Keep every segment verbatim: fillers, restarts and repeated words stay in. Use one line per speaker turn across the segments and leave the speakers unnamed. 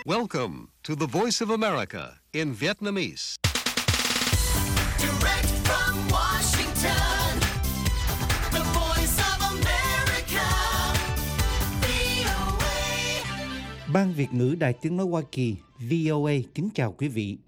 Welcome to the Voice of America in Vietnamese.
Direct from Washington, the Voice of America, vê o a.
Ban Việt ngữ Đài Tiếng nói Hoa Kỳ vê o a kính chào quý vị.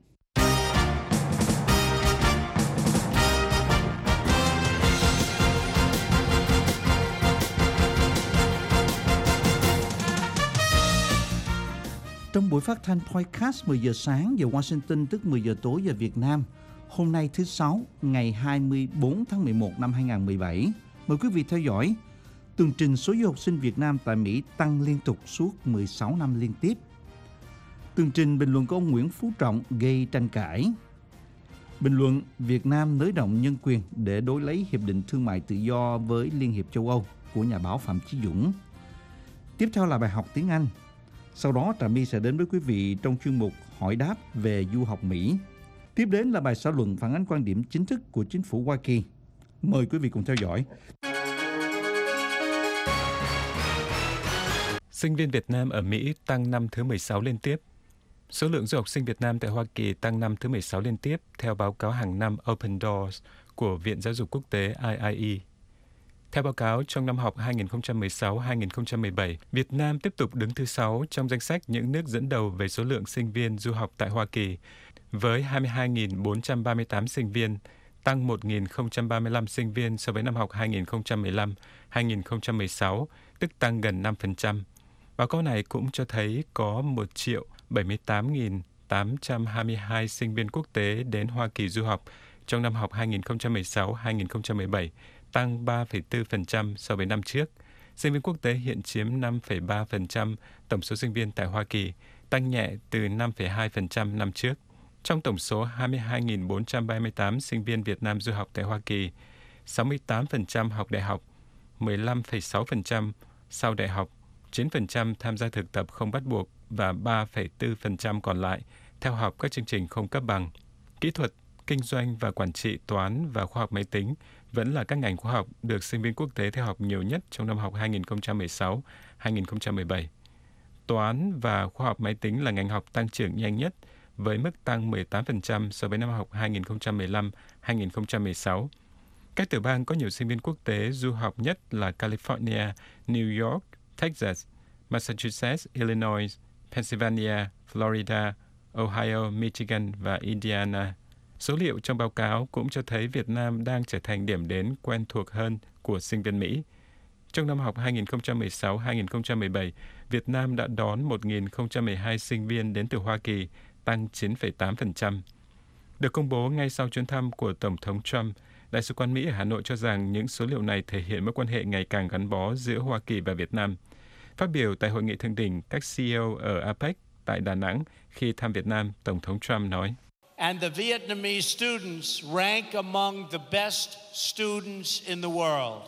Trong buổi phát thanh podcast mười giờ sáng giờ Washington tức mười giờ tối giờ Việt Nam, hôm nay thứ Sáu, ngày hai mươi bốn tháng mười một năm hai nghìn không trăm mười bảy, mời quý vị theo dõi tường trình số du học sinh Việt Nam tại Mỹ tăng liên tục suốt mười sáu năm liên tiếp. Tường trình bình luận của ông Nguyễn Phú Trọng gây tranh cãi. Bình luận Việt Nam nới rộng nhân quyền để đối lấy Hiệp định Thương mại Tự do với Liên hiệp châu Âu của nhà báo Phạm Chí Dũng. Tiếp theo là bài học tiếng Anh. Sau đó Trà My sẽ đến với quý vị trong chuyên mục hỏi đáp về du học Mỹ. Tiếp đến là bài xã luận phản ánh quan điểm chính thức của chính phủ Hoa Kỳ. Mời quý vị cùng theo dõi.
Sinh viên Việt Nam ở Mỹ tăng năm thứ mười sáu liên tiếp. Số lượng du học sinh Việt Nam tại Hoa Kỳ tăng năm thứ mười sáu liên tiếp theo báo cáo hàng năm Open Doors của Viện Giáo dục Quốc tế I I E. Theo báo cáo, trong năm học hai nghìn không trăm mười sáu hai nghìn không trăm mười bảy, Việt Nam tiếp tục đứng thứ sáu trong danh sách những nước dẫn đầu về số lượng sinh viên du học tại Hoa Kỳ, với hai mươi hai nghìn bốn trăm ba mươi tám sinh viên, tăng một nghìn không trăm ba mươi lăm sinh viên so với năm học hai nghìn không trăm mười lăm hai nghìn không trăm mười sáu, tức tăng gần năm phần trăm. Báo cáo này cũng cho thấy có một triệu bảy mươi tám nghìn tám trăm hai mươi hai sinh viên quốc tế đến Hoa Kỳ du học trong năm học hai nghìn không trăm mười sáu hai nghìn không trăm mười bảy, tăng ba phẩy bốn phần trăm so với năm trước. Sinh viên quốc tế hiện chiếm năm phẩy ba phần trăm tổng số sinh viên tại Hoa Kỳ, tăng nhẹ từ năm phẩy hai phần trăm năm trước. Trong tổng số hai mươi hai nghìn bốn trăm ba mươi tám sinh viên Việt Nam du học tại Hoa Kỳ, sáu mươi tám phần trăm học đại học, mười lăm phẩy sáu phần trăm sau đại học, chín phần trăm tham gia thực tập không bắt buộc và ba phẩy bốn phần trăm còn lại theo học các chương trình không cấp bằng. Kỹ thuật, kinh doanh và quản trị, toán và khoa học máy tính vẫn là các ngành khoa học được sinh viên quốc tế theo học nhiều nhất trong năm học hai nghìn không trăm mười sáu hai nghìn không trăm mười bảy. Toán và khoa học máy tính là ngành học tăng trưởng nhanh nhất với mức tăng mười tám phần trăm so với năm học hai nghìn không trăm mười lăm hai nghìn không trăm mười sáu. Các tiểu bang có nhiều sinh viên quốc tế du học nhất là California, New York, Texas, Massachusetts, Illinois, Pennsylvania, Florida, Ohio, Michigan và Indiana. Số liệu trong báo cáo cũng cho thấy Việt Nam đang trở thành điểm đến quen thuộc hơn của sinh viên Mỹ. Trong năm học hai nghìn không trăm mười sáu hai nghìn không trăm mười bảy, Việt Nam đã đón một nghìn không trăm mười hai sinh viên đến từ Hoa Kỳ, tăng chín phẩy tám phần trăm. Được công bố ngay sau chuyến thăm của Tổng thống Trump, Đại sứ quán Mỹ ở Hà Nội cho rằng những số liệu này thể hiện mối quan hệ ngày càng gắn bó giữa Hoa Kỳ và Việt Nam. Phát biểu tại hội nghị thượng đỉnh các xê e ô ở a pếch tại Đà Nẵng khi thăm Việt Nam, Tổng thống Trump nói:
And the Vietnamese students rank among the best students in the world.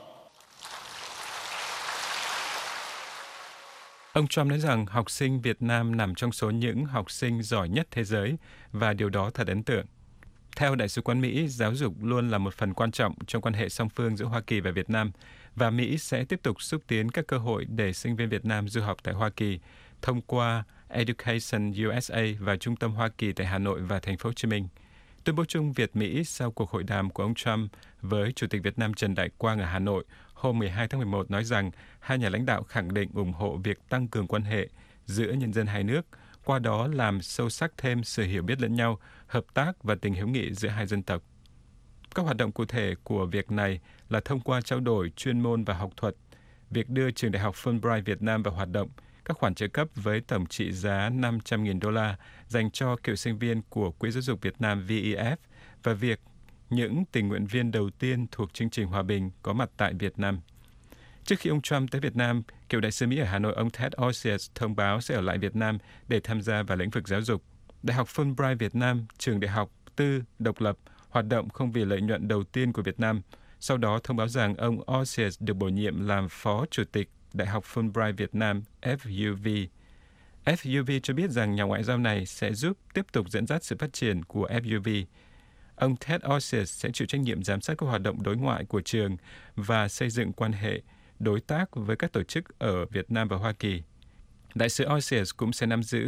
Ông Trump nói rằng học sinh Việt Nam nằm trong số những học sinh giỏi nhất thế giới và điều đó thật ấn tượng. Theo Đại sứ quán Mỹ, giáo dục luôn là một phần quan trọng trong quan hệ song phương giữa Hoa Kỳ và Việt Nam, và Mỹ sẽ tiếp tục xúc tiến các cơ hội để sinh viên Việt Nam du học tại Hoa Kỳ thông qua Education u ét a và Trung tâm Hoa Kỳ tại Hà Nội và Thành phố Hồ Chí Minh. Tuyên bố chung Việt-Mỹ sau cuộc hội đàm của ông Trump với Chủ tịch Việt Nam Trần Đại Quang ở Hà Nội hôm mười hai tháng mười một nói rằng hai nhà lãnh đạo khẳng định ủng hộ việc tăng cường quan hệ giữa nhân dân hai nước, qua đó làm sâu sắc thêm sự hiểu biết lẫn nhau, hợp tác và tình hữu nghị giữa hai dân tộc. Các hoạt động cụ thể của việc này là thông qua trao đổi chuyên môn và học thuật, việc đưa trường đại học Fulbright Việt Nam vào hoạt động, các khoản trợ cấp với tổng trị giá năm trăm nghìn đô la dành cho cựu sinh viên của Quỹ Giáo dục Việt Nam vê e ép và việc những tình nguyện viên đầu tiên thuộc chương trình hòa bình có mặt tại Việt Nam. Trước khi ông Trump tới Việt Nam, cựu đại sứ Mỹ ở Hà Nội ông Ted Osius thông báo sẽ ở lại Việt Nam để tham gia vào lĩnh vực giáo dục. Đại học Fulbright Việt Nam, trường đại học tư độc lập, hoạt động không vì lợi nhuận đầu tiên của Việt Nam, sau đó thông báo rằng ông Osius được bổ nhiệm làm Phó Chủ tịch Đại học Fulbright Việt Nam F U V. F U V cho biết rằng nhà ngoại giao này sẽ giúp tiếp tục dẫn dắt sự phát triển của F U V. Ông Ted Osius sẽ chịu trách nhiệm giám sát các hoạt động đối ngoại của trường và xây dựng quan hệ đối tác với các tổ chức ở Việt Nam và Hoa Kỳ. Đại sứ Osius cũng sẽ nắm giữ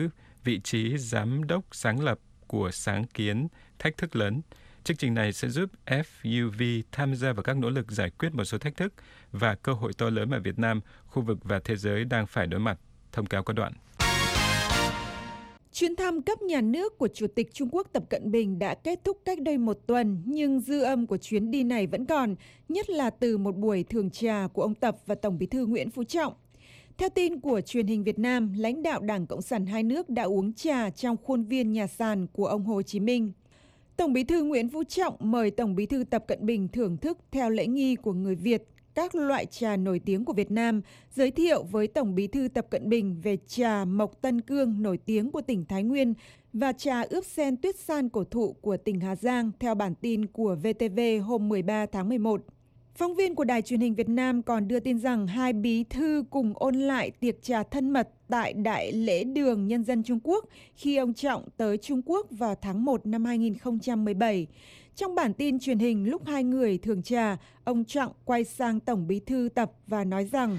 vị trí giám đốc sáng lập của sáng kiến Thách thức lớn. Chương trình này sẽ giúp ép u vê tham gia vào các nỗ lực giải quyết một số thách thức và cơ hội to lớn mà Việt Nam, khu vực và thế giới đang phải đối mặt. Thông cáo có đoạn.
Chuyến thăm cấp nhà nước của Chủ tịch Trung Quốc Tập Cận Bình đã kết thúc cách đây một tuần, nhưng dư âm của chuyến đi này vẫn còn, nhất là từ một buổi thưởng trà của ông Tập và Tổng Bí thư Nguyễn Phú Trọng. Theo tin của truyền hình Việt Nam, lãnh đạo Đảng Cộng sản hai nước đã uống trà trong khuôn viên nhà sàn của ông Hồ Chí Minh. Tổng Bí thư Nguyễn Phú Trọng mời Tổng Bí thư Tập Cận Bình thưởng thức theo lễ nghi của người Việt các loại trà nổi tiếng của Việt Nam, giới thiệu với Tổng Bí thư Tập Cận Bình về trà Mộc Tân Cương nổi tiếng của tỉnh Thái Nguyên và trà ướp sen tuyết san cổ thụ của tỉnh Hà Giang, theo bản tin của vê tê vê hôm mười ba tháng mười một. Phóng viên của Đài Truyền hình Việt Nam còn đưa tin rằng hai bí thư cùng ôn lại tiệc trà thân mật tại Đại lễ đường Nhân dân Trung Quốc khi ông Trọng tới Trung Quốc vào tháng một năm hai nghìn không trăm mười bảy. Trong bản tin truyền hình lúc hai người thưởng trà, ông Trọng quay sang Tổng Bí thư Tập và nói rằng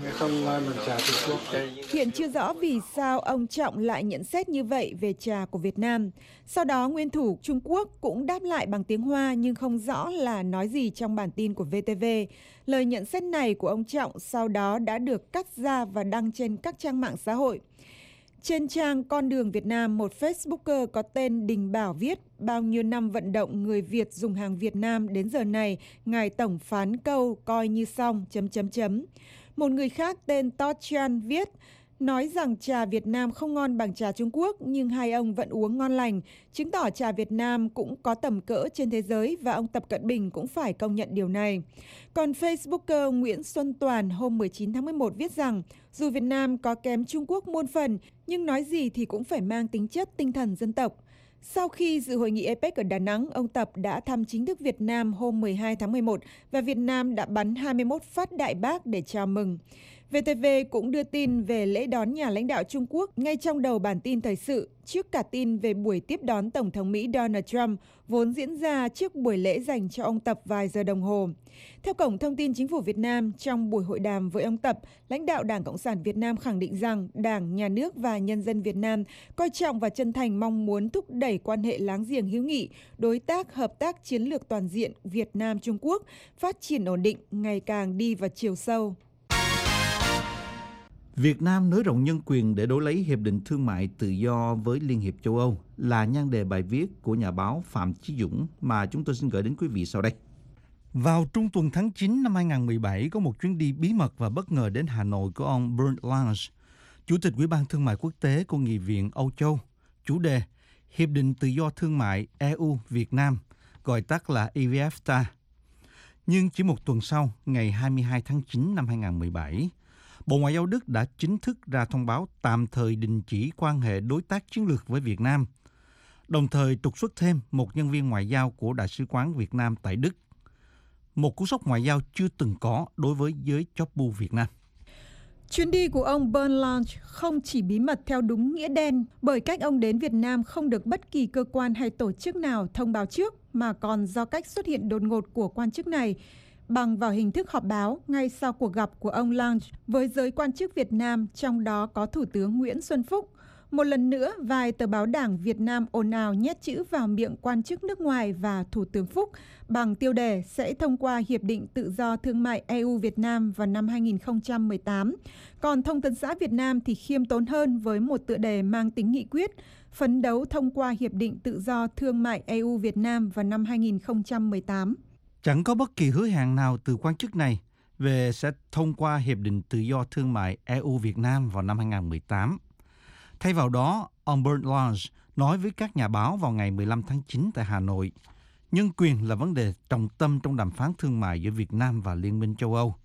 hiện chưa rõ vì sao ông Trọng lại nhận xét như vậy về trà của Việt Nam. Sau đó, nguyên thủ Trung Quốc cũng đáp lại bằng tiếng Hoa nhưng không rõ là nói gì trong bản tin của vê tê vê. Lời nhận xét này của ông Trọng sau đó đã được cắt ra và đăng trên các trang mạng xã hội. Trên trang Con đường Việt Nam, một Facebooker có tên Đình Bảo viết bao nhiêu năm vận động người Việt dùng hàng Việt Nam đến giờ này, ngài tổng phán câu coi như xong, chấm chấm chấm. Một người khác tên Todd Chan viết, nói rằng trà Việt Nam không ngon bằng trà Trung Quốc, nhưng hai ông vẫn uống ngon lành, chứng tỏ trà Việt Nam cũng có tầm cỡ trên thế giới và ông Tập Cận Bình cũng phải công nhận điều này. Còn Facebooker Nguyễn Xuân Toàn hôm mười chín tháng mười một viết rằng, dù Việt Nam có kém Trung Quốc muôn phần, nhưng nói gì thì cũng phải mang tính chất tinh thần dân tộc. Sau khi dự hội nghị a pếch ở Đà Nẵng, ông Tập đã thăm chính thức Việt Nam hôm mười hai tháng mười một và Việt Nam đã bắn hai mươi mốt phát đại bác để chào mừng. vê tê vê cũng đưa tin về lễ đón nhà lãnh đạo Trung Quốc ngay trong đầu bản tin thời sự, trước cả tin về buổi tiếp đón Tổng thống Mỹ Donald Trump, vốn diễn ra trước buổi lễ dành cho ông Tập vài giờ đồng hồ. Theo Cổng Thông tin Chính phủ Việt Nam, trong buổi hội đàm với ông Tập, lãnh đạo Đảng Cộng sản Việt Nam khẳng định rằng Đảng, Nhà nước và nhân dân Việt Nam coi trọng và chân thành mong muốn thúc đẩy quan hệ láng giềng hữu nghị, đối tác, hợp tác chiến lược toàn diện Việt Nam-Trung Quốc, phát triển ổn định, ngày càng đi vào chiều sâu.
Việt Nam nới rộng nhân quyền để đổi lấy Hiệp định Thương mại Tự do với Liên hiệp châu Âu là nhan đề bài viết của nhà báo Phạm Chí Dũng mà chúng tôi xin gửi đến quý vị sau đây. Vào trung tuần tháng chín năm hai nghìn không trăm mười bảy, có một chuyến đi bí mật và bất ngờ đến Hà Nội của ông Bernd Lange, Chủ tịch Ủy ban Thương mại Quốc tế của Nghị viện Âu Châu, chủ đề Hiệp định Tự do Thương mại e u-Việt Nam, gọi tắt là e vê ép tê a. Nhưng chỉ một tuần sau, ngày hai mươi hai tháng chín năm hai nghìn không trăm mười bảy, Bộ Ngoại giao Đức đã chính thức ra thông báo tạm thời đình chỉ quan hệ đối tác chiến lược với Việt Nam, đồng thời trục xuất thêm một nhân viên ngoại giao của Đại sứ quán Việt Nam tại Đức. Một cú sốc ngoại giao chưa từng có đối với giới chóp bu Việt Nam.
Chuyến đi của ông Bernd Lange không chỉ bí mật theo đúng nghĩa đen, bởi cách ông đến Việt Nam không được bất kỳ cơ quan hay tổ chức nào thông báo trước, mà còn do cách xuất hiện đột ngột của quan chức này, bằng vào hình thức họp báo ngay sau cuộc gặp của ông Lange với giới quan chức Việt Nam, trong đó có Thủ tướng Nguyễn Xuân Phúc. Một lần nữa, vài tờ báo Đảng Việt Nam ồn ào nhét chữ vào miệng quan chức nước ngoài và Thủ tướng Phúc bằng tiêu đề sẽ thông qua Hiệp định Tự do Thương mại e u-Việt Nam vào năm hai nghìn không trăm mười tám. Còn Thông tấn xã Việt Nam thì khiêm tốn hơn với một tựa đề mang tính nghị quyết, phấn đấu thông qua Hiệp định Tự do Thương mại e u-Việt Nam vào năm hai nghìn không trăm mười tám.
Chẳng có bất kỳ hứa hẹn nào từ quan chức này về sẽ thông qua Hiệp định Tự do Thương mại e u-Việt Nam vào năm hai nghìn không trăm mười tám. Thay vào đó, ông Bernd Lange nói với các nhà báo vào ngày mười lăm tháng chín tại Hà Nội, nhân quyền là vấn đề trọng tâm trong đàm phán thương mại giữa Việt Nam và Liên minh châu Âu.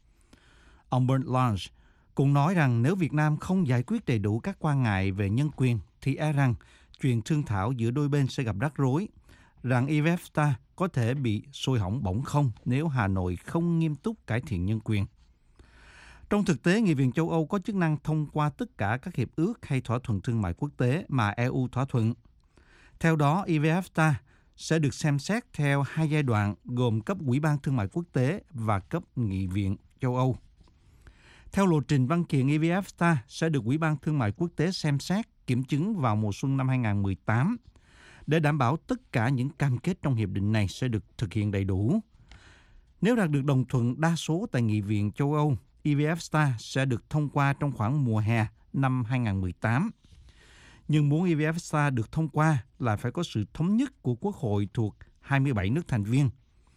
Ông Bernd Lange cũng nói rằng nếu Việt Nam không giải quyết đầy đủ các quan ngại về nhân quyền, thì e rằng chuyện thương thảo giữa đôi bên sẽ gặp rắc rối, rằng e vê ép tê a có thể bị sôi hỏng bỏng không nếu Hà Nội không nghiêm túc cải thiện nhân quyền. Trong thực tế, Nghị viện châu Âu có chức năng thông qua tất cả các hiệp ước hay thỏa thuận thương mại quốc tế mà e u thỏa thuận. Theo đó, e vê ép tê a sẽ được xem xét theo hai giai đoạn gồm cấp Ủy ban Thương mại Quốc tế và cấp Nghị viện châu Âu. Theo lộ trình văn kiện, e vê ép tê a sẽ được Ủy ban Thương mại Quốc tế xem xét kiểm chứng vào mùa xuân năm hai không một tám để đảm bảo tất cả những cam kết trong hiệp định này sẽ được thực hiện đầy đủ. Nếu đạt được đồng thuận đa số tại Nghị viện châu Âu, e vê ép ét a sẽ được thông qua trong khoảng mùa hè năm hai không một tám. Nhưng muốn e vê ép ét a được thông qua là phải có sự thống nhất của quốc hội thuộc hai mươi bảy nước thành viên.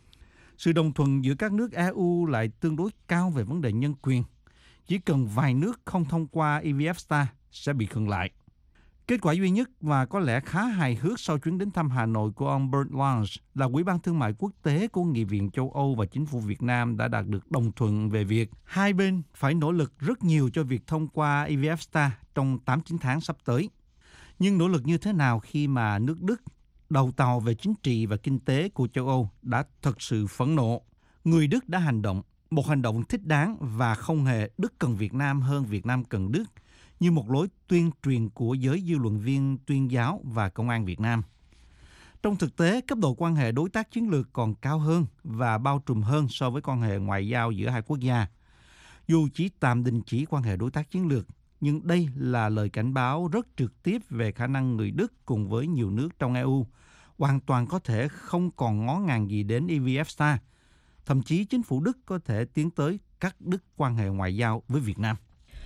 Sự đồng thuận giữa các nước e u lại tương đối cao về vấn đề nhân quyền. Chỉ cần vài nước không thông qua e vê ép ét a sẽ bị khựng lại. Kết quả duy nhất và có lẽ khá hài hước sau chuyến đến thăm Hà Nội của ông Bert Lange là Ủy ban Thương mại Quốc tế của Nghị viện châu Âu và Chính phủ Việt Nam đã đạt được đồng thuận về việc hai bên phải nỗ lực rất nhiều cho việc thông qua e vê ép ét a trong tám chín tháng sắp tới. Nhưng nỗ lực như thế nào khi mà nước Đức, đầu tàu về chính trị và kinh tế của châu Âu, đã thật sự phẫn nộ? Người Đức đã hành động, một hành động thích đáng và không hề Đức cần Việt Nam hơn Việt Nam cần Đức, như một lối tuyên truyền của giới dư luận viên tuyên giáo và công an Việt Nam. Trong thực tế, cấp độ quan hệ đối tác chiến lược còn cao hơn và bao trùm hơn so với quan hệ ngoại giao giữa hai quốc gia. Dù chỉ tạm đình chỉ quan hệ đối tác chiến lược, nhưng đây là lời cảnh báo rất trực tiếp về khả năng người Đức cùng với nhiều nước trong e u hoàn toàn có thể không còn ngó ngàng gì đến e vê ép ét a. Thậm chí chính phủ Đức có thể tiến tới cắt đứt quan hệ ngoại giao với Việt Nam.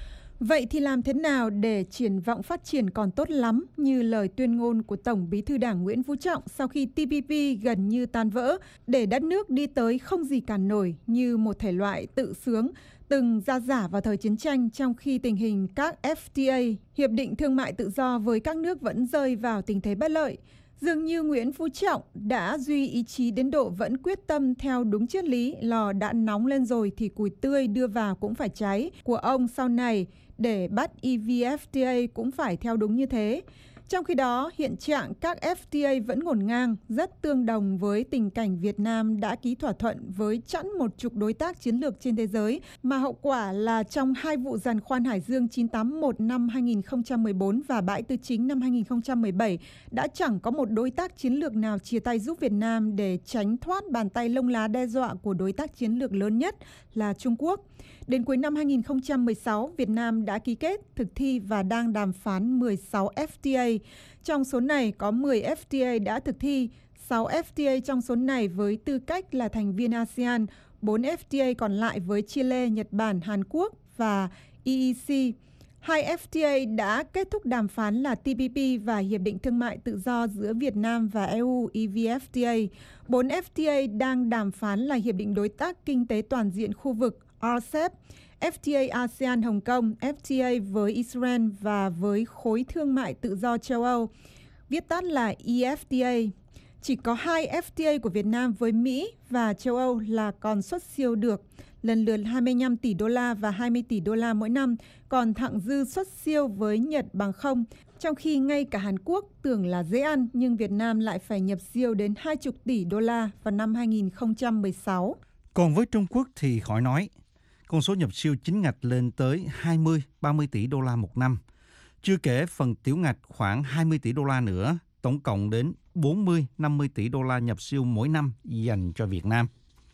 Vậy thì làm thế nào để triển vọng phát triển còn tốt lắm như lời tuyên ngôn của Tổng Bí thư Đảng Nguyễn Phú Trọng sau khi tê pê pê gần như tan vỡ, để đất nước đi tới không gì cản nổi như một thể loại tự sướng từng ra giả vào thời chiến tranh, trong khi tình hình các ép tê a, Hiệp định Thương mại Tự do với các nước vẫn rơi vào tình thế bất lợi. Dường như Nguyễn Phú Trọng đã duy ý chí đến độ vẫn quyết tâm theo đúng triết lý lò đã nóng lên rồi thì củi tươi đưa vào cũng phải cháy của ông sau này, để bắt e vê ép tê a cũng phải theo đúng như thế. Trong khi đó, hiện trạng các ép tê a vẫn ngổn ngang, rất tương đồng với tình cảnh Việt Nam đã ký thỏa thuận với chẵn một chục đối tác chiến lược trên thế giới, mà hậu quả là trong hai vụ giàn khoan Hải Dương chín tám mốt năm hai nghìn không trăm mười bốn và Bãi Tư Chính năm hai nghìn không trăm mười bảy đã chẳng có một đối tác chiến lược nào chia tay giúp Việt Nam để tránh thoát bàn tay lông lá đe dọa của đối tác chiến lược lớn nhất là Trung Quốc. Đến cuối năm hai nghìn không trăm mười sáu, Việt Nam đã ký kết, thực thi và đang đàm phán mười sáu ép tê a. Trong số này có mười ép tê a đã thực thi, sáu ép tê a trong số này với tư cách là thành viên a sê an, bốn ép tê a còn lại với Chile, Nhật Bản, Hàn Quốc và e e xê. Hai ép tê a đã kết thúc đàm phán là tê pê pê và Hiệp định Thương mại Tự do giữa Việt Nam và e u e vê ép tê a. Bốn ép tê a đang đàm phán là Hiệp định Đối tác Kinh tế Toàn diện khu vực rờ xê e pê, ép tê a a sê an Hồng Kông, ép tê a với Israel và với Khối Thương mại Tự do châu Âu, viết tắt là e ép tê a. Chỉ có hai ép tê a của Việt Nam với Mỹ và châu Âu là còn xuất siêu được, lần lượt hai mươi lăm tỷ đô la và hai mươi tỷ đô la mỗi năm, còn thặng dư xuất siêu với Nhật bằng không, trong khi ngay cả Hàn Quốc tưởng là dễ ăn nhưng Việt Nam lại phải nhập siêu đến hai mươi tỷ đô la vào năm hai nghìn không trăm mười sáu.
Còn với Trung Quốc thì khỏi nói, con số nhập siêu chính ngạch lên tới hai mươi đến ba mươi tỷ đô la một năm. Chưa kể phần tiểu ngạch khoảng hai mươi tỷ đô la nữa, tổng cộng đến bốn mươi đến năm mươi tỷ đô la nhập siêu mỗi năm dành cho Việt Nam.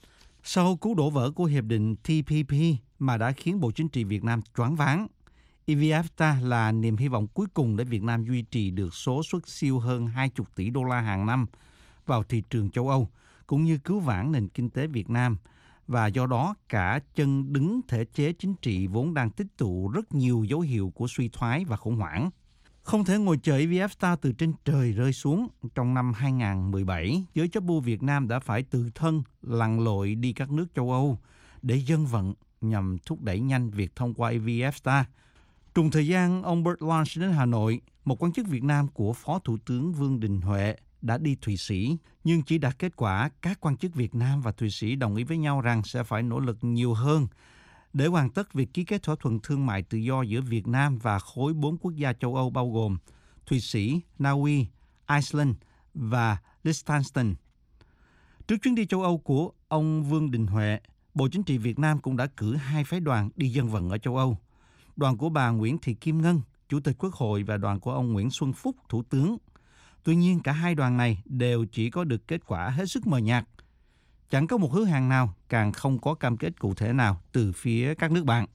Sau cú đổ vỡ của hiệp định tê pê pê mà đã khiến Bộ Chính trị Việt Nam choáng váng, e vê ép ét a là niềm hy vọng cuối cùng để Việt Nam duy trì được số xuất siêu hơn hai mươi tỷ đô la hàng năm vào thị trường châu Âu, cũng như cứu vãn nền kinh tế Việt Nam, và do đó cả chân đứng thể chế chính trị vốn đang tích tụ rất nhiều dấu hiệu của suy thoái và khủng hoảng. Không thể ngồi chờ e vê ép ét a từ trên trời rơi xuống. Trong năm hai không một bảy, giới chấp bu Việt Nam đã phải tự thân lặn lội đi các nước châu Âu để dân vận nhằm thúc đẩy nhanh việc thông qua e vê ép ét a. Trùng thời gian ông Bert Lange đến Hà Nội, một quan chức Việt Nam của Phó Thủ tướng Vương Đình Huệ đã đi Thụy Sĩ, nhưng chỉ đạt kết quả các quan chức Việt Nam và Thụy Sĩ đồng ý với nhau rằng sẽ phải nỗ lực nhiều hơn để hoàn tất việc ký kết thỏa thuận thương mại tự do giữa Việt Nam và khối bốn quốc gia châu Âu bao gồm Thụy Sĩ, Na Uy, Iceland và Liechtenstein. Trước chuyến đi châu Âu của ông Vương Đình Huệ, Bộ Chính trị Việt Nam cũng đã cử hai phái đoàn đi dân vận ở châu Âu. Đoàn của bà Nguyễn Thị Kim Ngân, Chủ tịch Quốc hội, và đoàn của ông Nguyễn Xuân Phúc, Thủ tướng. Tuy nhiên, cả hai đoàn này đều chỉ có được kết quả hết sức mờ nhạt. Chẳng có một hứa hẹn nào, càng không có cam kết cụ thể nào từ phía các nước bạn.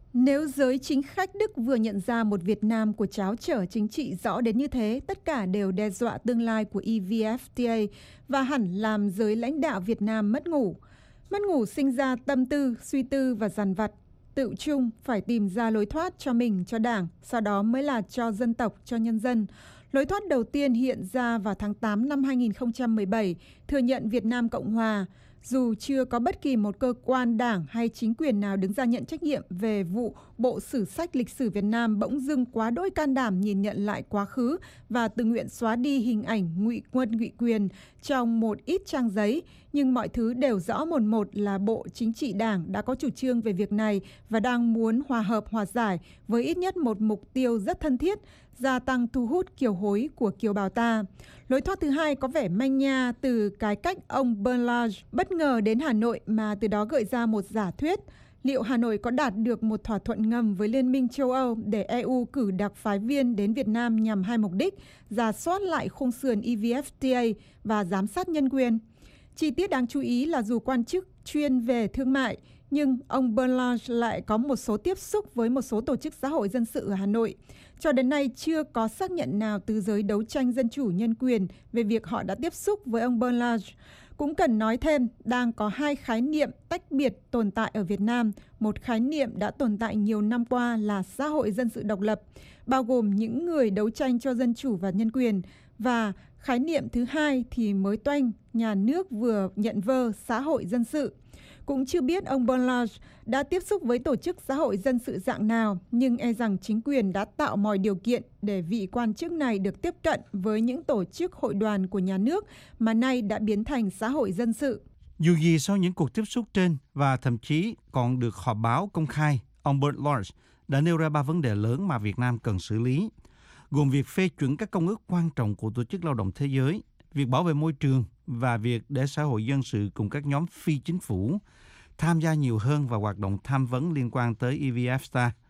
Nếu giới chính khách Đức vừa nhận ra một Việt Nam của tráo trở chính trị rõ đến như thế, tất cả đều đe dọa tương lai của e vê ép tê a và hẳn làm giới lãnh đạo Việt Nam mất ngủ. Mất ngủ sinh ra tâm tư, suy tư và dằn vặt. Tự chung phải tìm ra lối thoát cho mình, cho Đảng, sau đó mới là cho dân tộc, cho nhân dân. Lối thoát đầu tiên hiện ra vào tháng tám năm hai nghìn không trăm mười bảy, thừa nhận Việt Nam Cộng Hòa. Dù chưa có bất kỳ một cơ quan đảng hay chính quyền nào đứng ra nhận trách nhiệm về vụ Bộ Sử sách Lịch sử Việt Nam bỗng dưng quá đỗi can đảm nhìn nhận lại quá khứ và tự nguyện xóa đi hình ảnh ngụy quân ngụy quyền trong một ít trang giấy, nhưng mọi thứ đều rõ mồn một là Bộ Chính trị Đảng đã có chủ trương về việc này và đang muốn hòa hợp hòa giải với ít nhất một mục tiêu rất thân thiết, gia tăng thu hút kiều hối của kiều bào ta. Lối thoát thứ hai có vẻ manh nha từ cái cách ông Bernard bất ngờ đến Hà Nội mà từ đó gợi ra một giả thuyết. Liệu Hà Nội có đạt được một thỏa thuận ngầm với Liên minh châu Âu để e u cử đặc phái viên đến Việt Nam nhằm hai mục đích, rà soát lại khung sườn e vê ép tê a và giám sát nhân quyền? Chi tiết đáng chú ý là dù quan chức chuyên về thương mại, nhưng ông Bernard lại có một số tiếp xúc với một số tổ chức xã hội dân sự ở Hà Nội. Cho đến nay chưa có xác nhận nào từ giới đấu tranh dân chủ nhân quyền về việc họ đã tiếp xúc với ông Bernard. Cũng cần nói thêm, đang có hai khái niệm tách biệt tồn tại ở Việt Nam. Một khái niệm đã tồn tại nhiều năm qua là xã hội dân sự độc lập, bao gồm những người đấu tranh cho dân chủ và nhân quyền. Và khái niệm thứ hai thì mới toanh, nhà nước vừa nhận vơ xã hội dân sự. Cũng chưa biết ông Bernard đã tiếp xúc với tổ chức xã hội dân sự dạng nào, nhưng e rằng chính quyền đã tạo mọi điều kiện để vị quan chức này được tiếp cận với những tổ chức hội đoàn của nhà nước mà nay đã biến thành xã hội dân sự.
Dù gì sau những cuộc tiếp xúc trên và thậm chí còn được họp báo công khai, ông Bernard đã nêu ra ba vấn đề lớn mà Việt Nam cần xử lý, gồm việc phê chuẩn các công ước quan trọng của Tổ chức Lao động Thế giới, việc bảo vệ môi trường và việc để xã hội dân sự cùng các nhóm phi chính phủ tham gia nhiều hơn vào hoạt động tham vấn liên quan tới e vê ép tê a.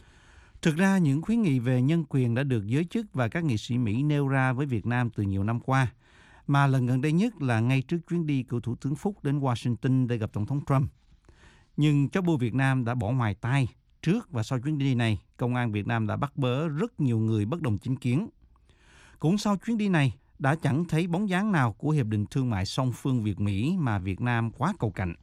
Thực ra, những khuyến nghị về nhân quyền đã được giới chức và các nghị sĩ Mỹ nêu ra với Việt Nam từ nhiều năm qua, mà lần gần đây nhất là ngay trước chuyến đi của Thủ tướng Phúc đến Washington để gặp Tổng thống Trump. Nhưng chó bu Việt Nam đã bỏ ngoài tai. Trước và sau chuyến đi này, Công an Việt Nam đã bắt bớ rất nhiều người bất đồng chính kiến. Cũng sau chuyến đi này, đã chẳng thấy bóng dáng nào của Hiệp định Thương mại song phương Việt-Mỹ mà Việt Nam quá cầu cạnh.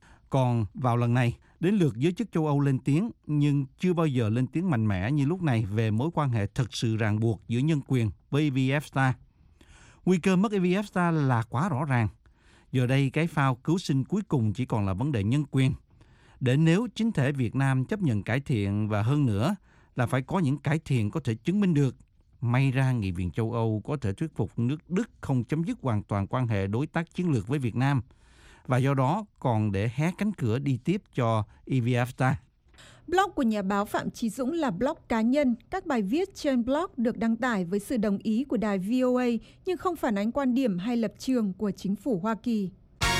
Còn vào lần này, đến lượt giới chức châu Âu lên tiếng, nhưng chưa bao giờ lên tiếng mạnh mẽ như lúc này về mối quan hệ thực sự ràng buộc giữa nhân quyền với e vê ép tê a. Nguy cơ mất e vê ép tê a là quá rõ ràng. Giờ đây, cái phao cứu sinh cuối cùng chỉ còn là vấn đề nhân quyền. Để nếu chính thể Việt Nam chấp nhận cải thiện và hơn nữa là phải có những cải thiện có thể chứng minh được, may ra Nghị viện châu Âu có thể thuyết phục nước Đức không chấm dứt hoàn toàn quan hệ đối tác chiến lược với Việt Nam, và do đó còn để hé cánh cửa đi tiếp cho e vê ép tê a.
Blog của nhà báo Phạm Chí Dũng là blog cá nhân. Các bài viết trên blog được đăng tải với sự đồng ý của đài vê o a nhưng không phản ánh quan điểm hay lập trường của chính phủ Hoa Kỳ.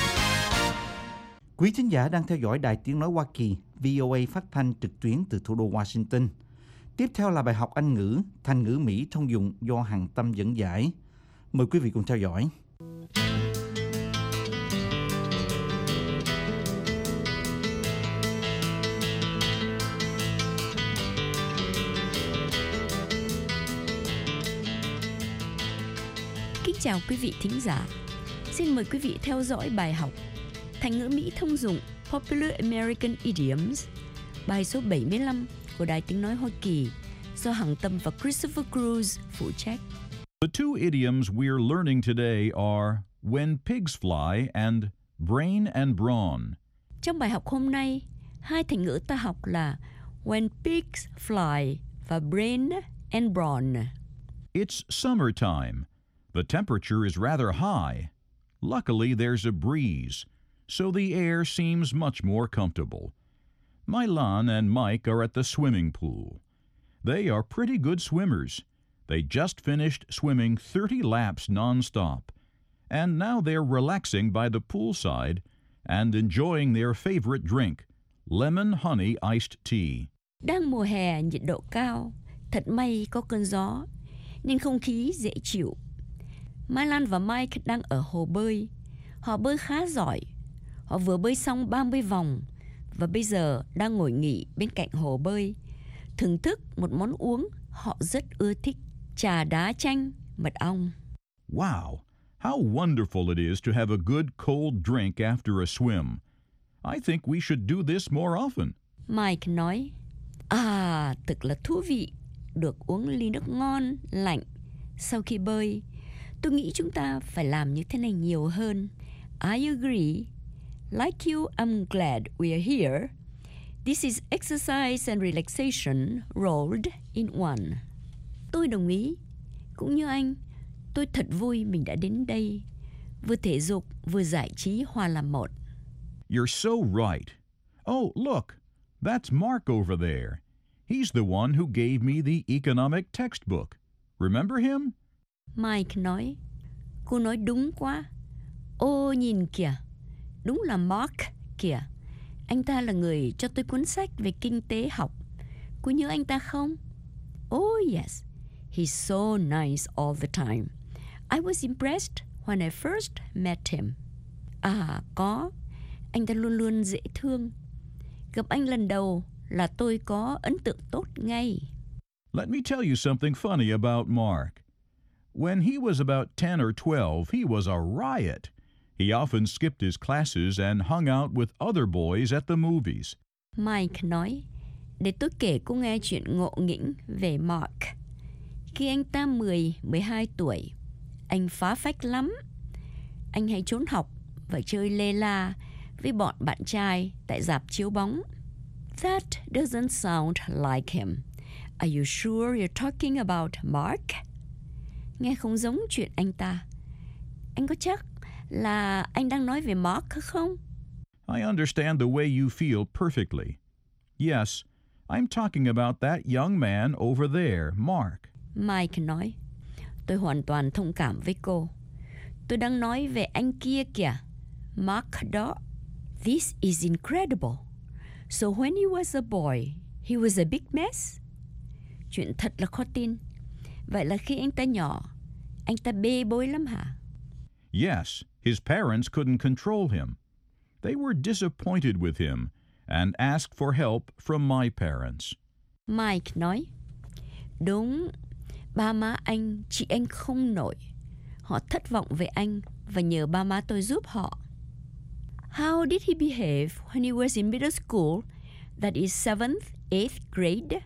Quý thính giả đang theo dõi Đài Tiếng Nói Hoa Kỳ, vê o a phát thanh trực tuyến từ thủ đô Washington. Tiếp theo là bài học Anh ngữ, thành ngữ Mỹ thông dụng do Hằng Tâm dẫn giải. Mời quý vị cùng theo dõi.
Kính chào quý vị thính giả. Xin mời quý vị theo dõi bài học Thành ngữ Mỹ thông dụng Popular American Idioms, bài số bảy mươi lăm của Đài Tiếng Nói Hoa Kỳ do Hằng Tâm và Christopher Cruz phụ trách.
The two idioms we're learning today are when pigs fly and brain and brawn.
Trong bài học hôm nay, hai thành ngữ ta học là when pigs fly và brain and brawn.
It's summertime. The temperature is rather high. Luckily, there's a breeze, so the air seems much more comfortable. Mylan and Mike are at the swimming pool. They are pretty good swimmers. They just finished swimming thirty laps nonstop, and now they're relaxing by the poolside and enjoying their favorite drink, lemon honey iced tea.
Đang mùa hè nhiệt độ cao, thật may có cơn gió, nên không khí dễ chịu. Mai Lan và Mike đang ở hồ bơi. Họ bơi khá giỏi. Họ vừa bơi xong ba mươi vòng và bây giờ đang ngồi nghỉ bên cạnh hồ bơi, thưởng thức một món uống họ rất ưa thích, trà đá chanh, mật ong.
Wow, how wonderful it is to have a good cold drink after a swim. I think we should do this more often.
Mike nói, à, thật là thú vị được uống ly nước ngon, lạnh sau khi bơi. Tôi nghĩ chúng ta phải làm như thế này nhiều hơn. I agree. Like you, I'm glad we are here. This is exercise and relaxation rolled in one. Tôi đồng ý. Cũng như anh, tôi thật vui mình đã đến đây. Vừa thể dục, vừa giải trí hòa làm một.
You're so right. Oh, look, that's Mark over there. He's the one who gave me the economic textbook. Remember him?
Mike nói, cô nói đúng quá. Ô nhìn kìa, đúng là Mark kìa. Anh ta là người cho tôi cuốn sách về kinh tế học. Cô nhớ anh ta không? Oh yes, he's so nice all the time. I was impressed when I first met him. À có, anh ta luôn luôn dễ thương. Gặp anh lần đầu là tôi có ấn tượng tốt ngay.
Let me tell you something funny about Mark. When he was about ten or twelve, he was a riot. He often skipped his classes and hung out with other boys at the movies.
Mike nói, để tôi kể cô nghe chuyện ngộ nghĩnh về Mark. Khi anh ta mười, mười hai tuổi, anh phá phách lắm. Anh hay trốn học và chơi lê la với bọn bạn trai tại rạp chiếu bóng. That doesn't sound like him. Are you sure you're talking about Mark? Nghe không giống chuyện anh ta. Anh có chắc là anh đang nói về Mark không?
I understand the way you feel perfectly. Yes, I'm talking about that young man over there, Mark.
Mike nói, tôi hoàn toàn thông cảm với cô. Tôi đang nói về anh kia kìa, Mark đó. This is incredible. So when he was a boy, he was a big mess? Chuyện thật là khó tin. Vậy là khi anh ta nhỏ, anh ta bê bối lắm hả?
Yes, his parents couldn't control him. They were disappointed with him and asked for help from my parents.
Mike nói, đúng, ba má anh, chị anh không nổi. Họ thất vọng về anh và nhờ ba má tôi giúp họ. How did he behave when he was in middle school, that is seventh, eighth grade?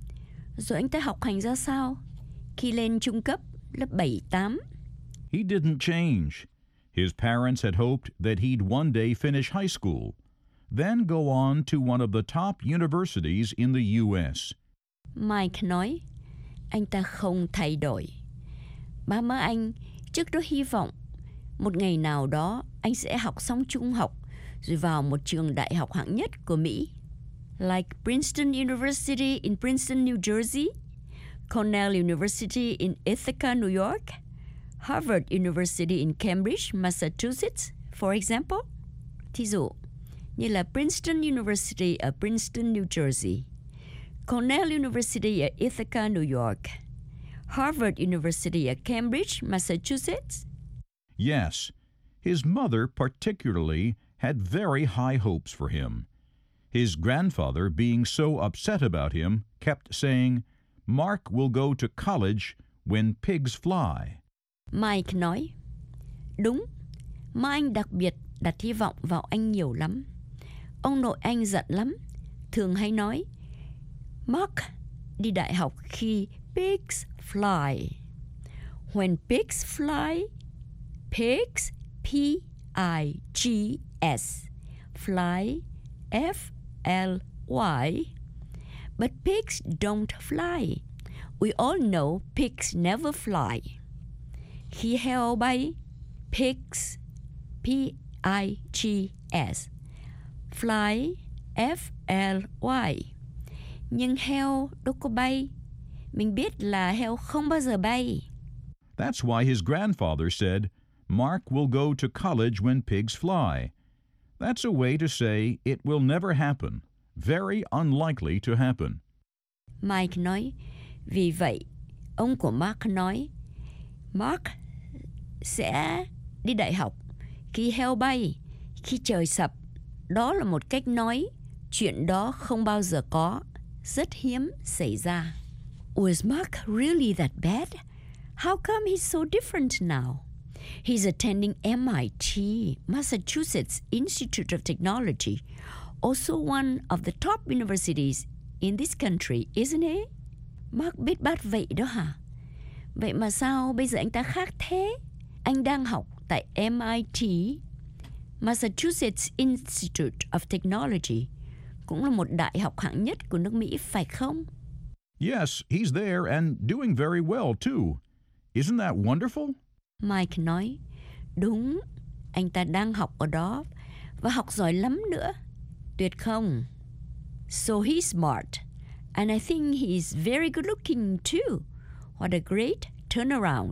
Rồi anh ta học hành ra sao khi lên trung cấp lớp bảy, tám?
He didn't change. His parents had hoped that he'd one day finish high school, then go on to one of the top universities in the U S.
Mike nói, anh ta không thay đổi. Ba má anh trước đó hy vọng một ngày nào đó anh sẽ học xong trung học rồi vào một trường đại học hạng nhất của Mỹ. Like Princeton University in Princeton, New Jersey, Cornell University in Ithaca, New York, Harvard University in Cambridge, Massachusetts, for example. Thí dụ, như là Princeton University ở Princeton, New Jersey, Cornell University ở Ithaca, New York, Harvard University ở Cambridge, Massachusetts.
Yes, his mother particularly had very high hopes for him. His grandfather, being so upset about him, kept saying, Mark will go to college when pigs fly.
Mike nói, đúng, má anh đặc biệt đặt hy vọng vào anh nhiều lắm. Ông nội anh giận lắm, thường hay nói, Mark đi đại học khi pigs fly. When pigs fly, pigs, P I G S, fly, F L Y. But pigs don't fly. We all know pigs never fly. Khi heo bay, pigs, P I G S, fly, F L Y. Nhưng heo đâu có bay. Mình biết là heo không bao giờ bay.
That's why his grandfather said, Mark will go to college when pigs fly. That's a way to say it will never happen. Very unlikely to happen.
Mike nói, vì vậy, ông của Mark nói, Mark sẽ đi đại học khi heo bay, khi trời sập. Đó là một cách nói Chuyện đó không bao giờ có, rất hiếm xảy ra. Was Mark really that bad? How come he's so different now? He's attending M I T, Massachusetts Institute of Technology, also one of the top universities in this country, isn't he? Mark biết bát vậy đó hả? Vậy mà sao bây giờ anh ta khác thế? Anh đang học tại M I T, Massachusetts Institute of Technology, cũng là một đại học hạng nhất của nước Mỹ, phải không?
Yes, he's there and doing very well, too. Isn't that wonderful?
Mike nói, đúng, anh ta đang học ở đó và học giỏi lắm nữa. Tuyệt không? So he's smart, and I think he's very good looking too. What a great turnaround.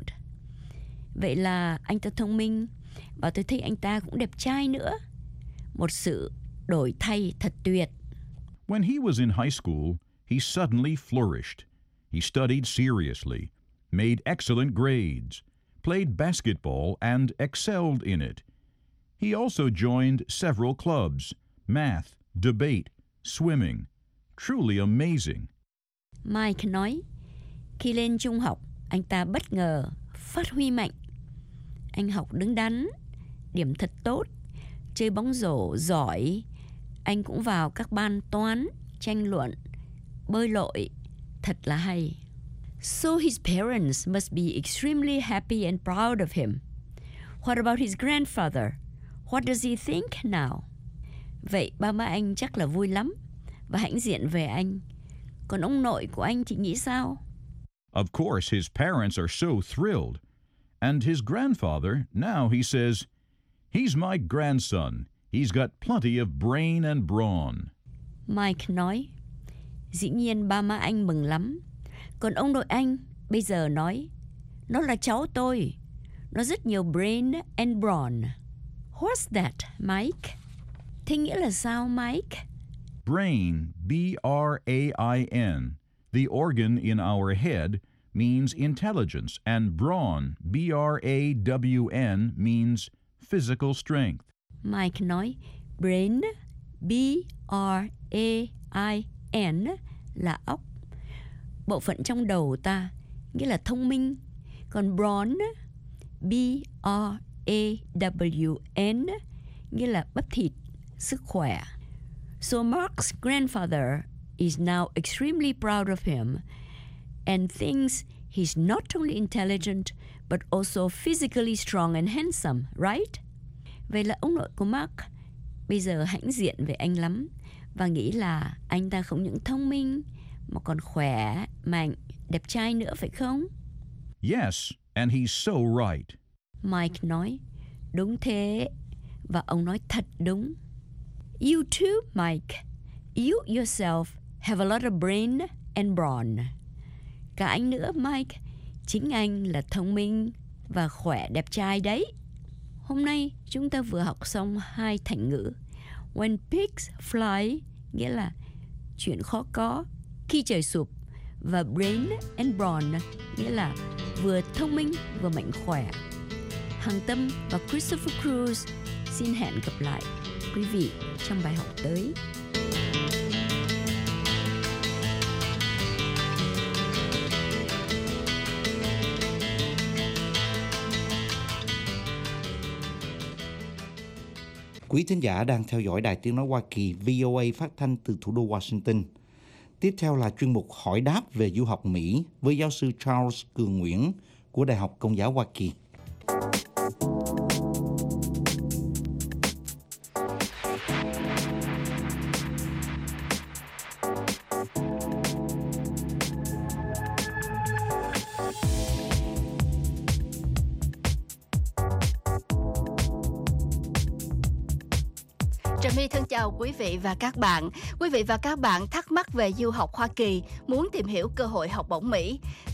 Vậy là anh ta thông minh, và tôi thấy anh ta cũng đẹp trai nữa. Một sự đổi thay thật tuyệt.
When he was in high school, he suddenly flourished. He studied seriously, made excellent grades, played basketball, and excelled in it. He also joined several clubs, math, debate, swimming. Truly amazing.
Mike nói, khi lên trung học, anh ta bất ngờ phát huy mạnh. Anh học đứng đắn, điểm thật tốt, chơi bóng rổ giỏi. Anh cũng vào các ban toán, tranh luận, bơi lội. Thật là hay. So his parents must be extremely happy and proud of him. What about his grandfather? What does he think now? Vậy ba má anh chắc là vui lắm và hãnh diện về anh. Còn ông nội của anh thì nghĩ sao?
Of course, his parents are so thrilled. And his grandfather, now he says, he's my grandson. He's got plenty of brain and brawn.
Mike nói, dĩ nhiên ba má anh mừng lắm. Còn ông nội anh bây giờ nói, nó là cháu tôi. Nó rất nhiều brain and brawn. What's that, Mike? Thế nghĩa là sao, Mike?
Brain, B R A I N, the organ in our head, means intelligence, and brawn, B R A W N, means physical strength.
Mike nói, brain, B R A I N, là óc. Bộ phận trong đầu ta, nghĩa là thông minh. Còn brawn, B R A W N, nghĩa là bắp thịt, sức khỏe. So Mark's grandfather is now extremely proud of him and thinks he's not only intelligent but also physically strong and handsome, right? Vậy là ông nội của Mark bây giờ hãnh diện về anh lắm và nghĩ là anh ta không những thông minh mà còn khỏe, mạnh, đẹp trai nữa, phải không?
Yes, and he's so right.
Mike nói, đúng thế, và ông nói thật đúng. You too, Mike. You yourself have a lot of brain and brawn. Cả anh nữa, Mike. Chính anh là thông minh và khỏe đẹp trai đấy. Hôm nay chúng ta vừa học xong hai thành ngữ. When pigs fly, nghĩa là chuyện khó có, khi trời sụp. Và brain and brawn, nghĩa là vừa thông minh vừa mạnh khỏe. Hằng Tâm và Christopher Cruz xin hẹn gặp lại quý vị trong bài học tới.
Quý thính giả đang theo dõi Đài Tiếng Nói Hoa Kỳ V O A phát thanh từ thủ đô Washington. Tiếp theo là chuyên mục hỏi đáp về du học Mỹ với giáo sư Charles Cường Nguyễn của Đại học Công giáo Hoa Kỳ.
Trà My thân chào quý vị và các bạn. Quý vị và các bạn thắc mắc về du học Hoa Kỳ, muốn tìm hiểu cơ hội học bổng Mỹ,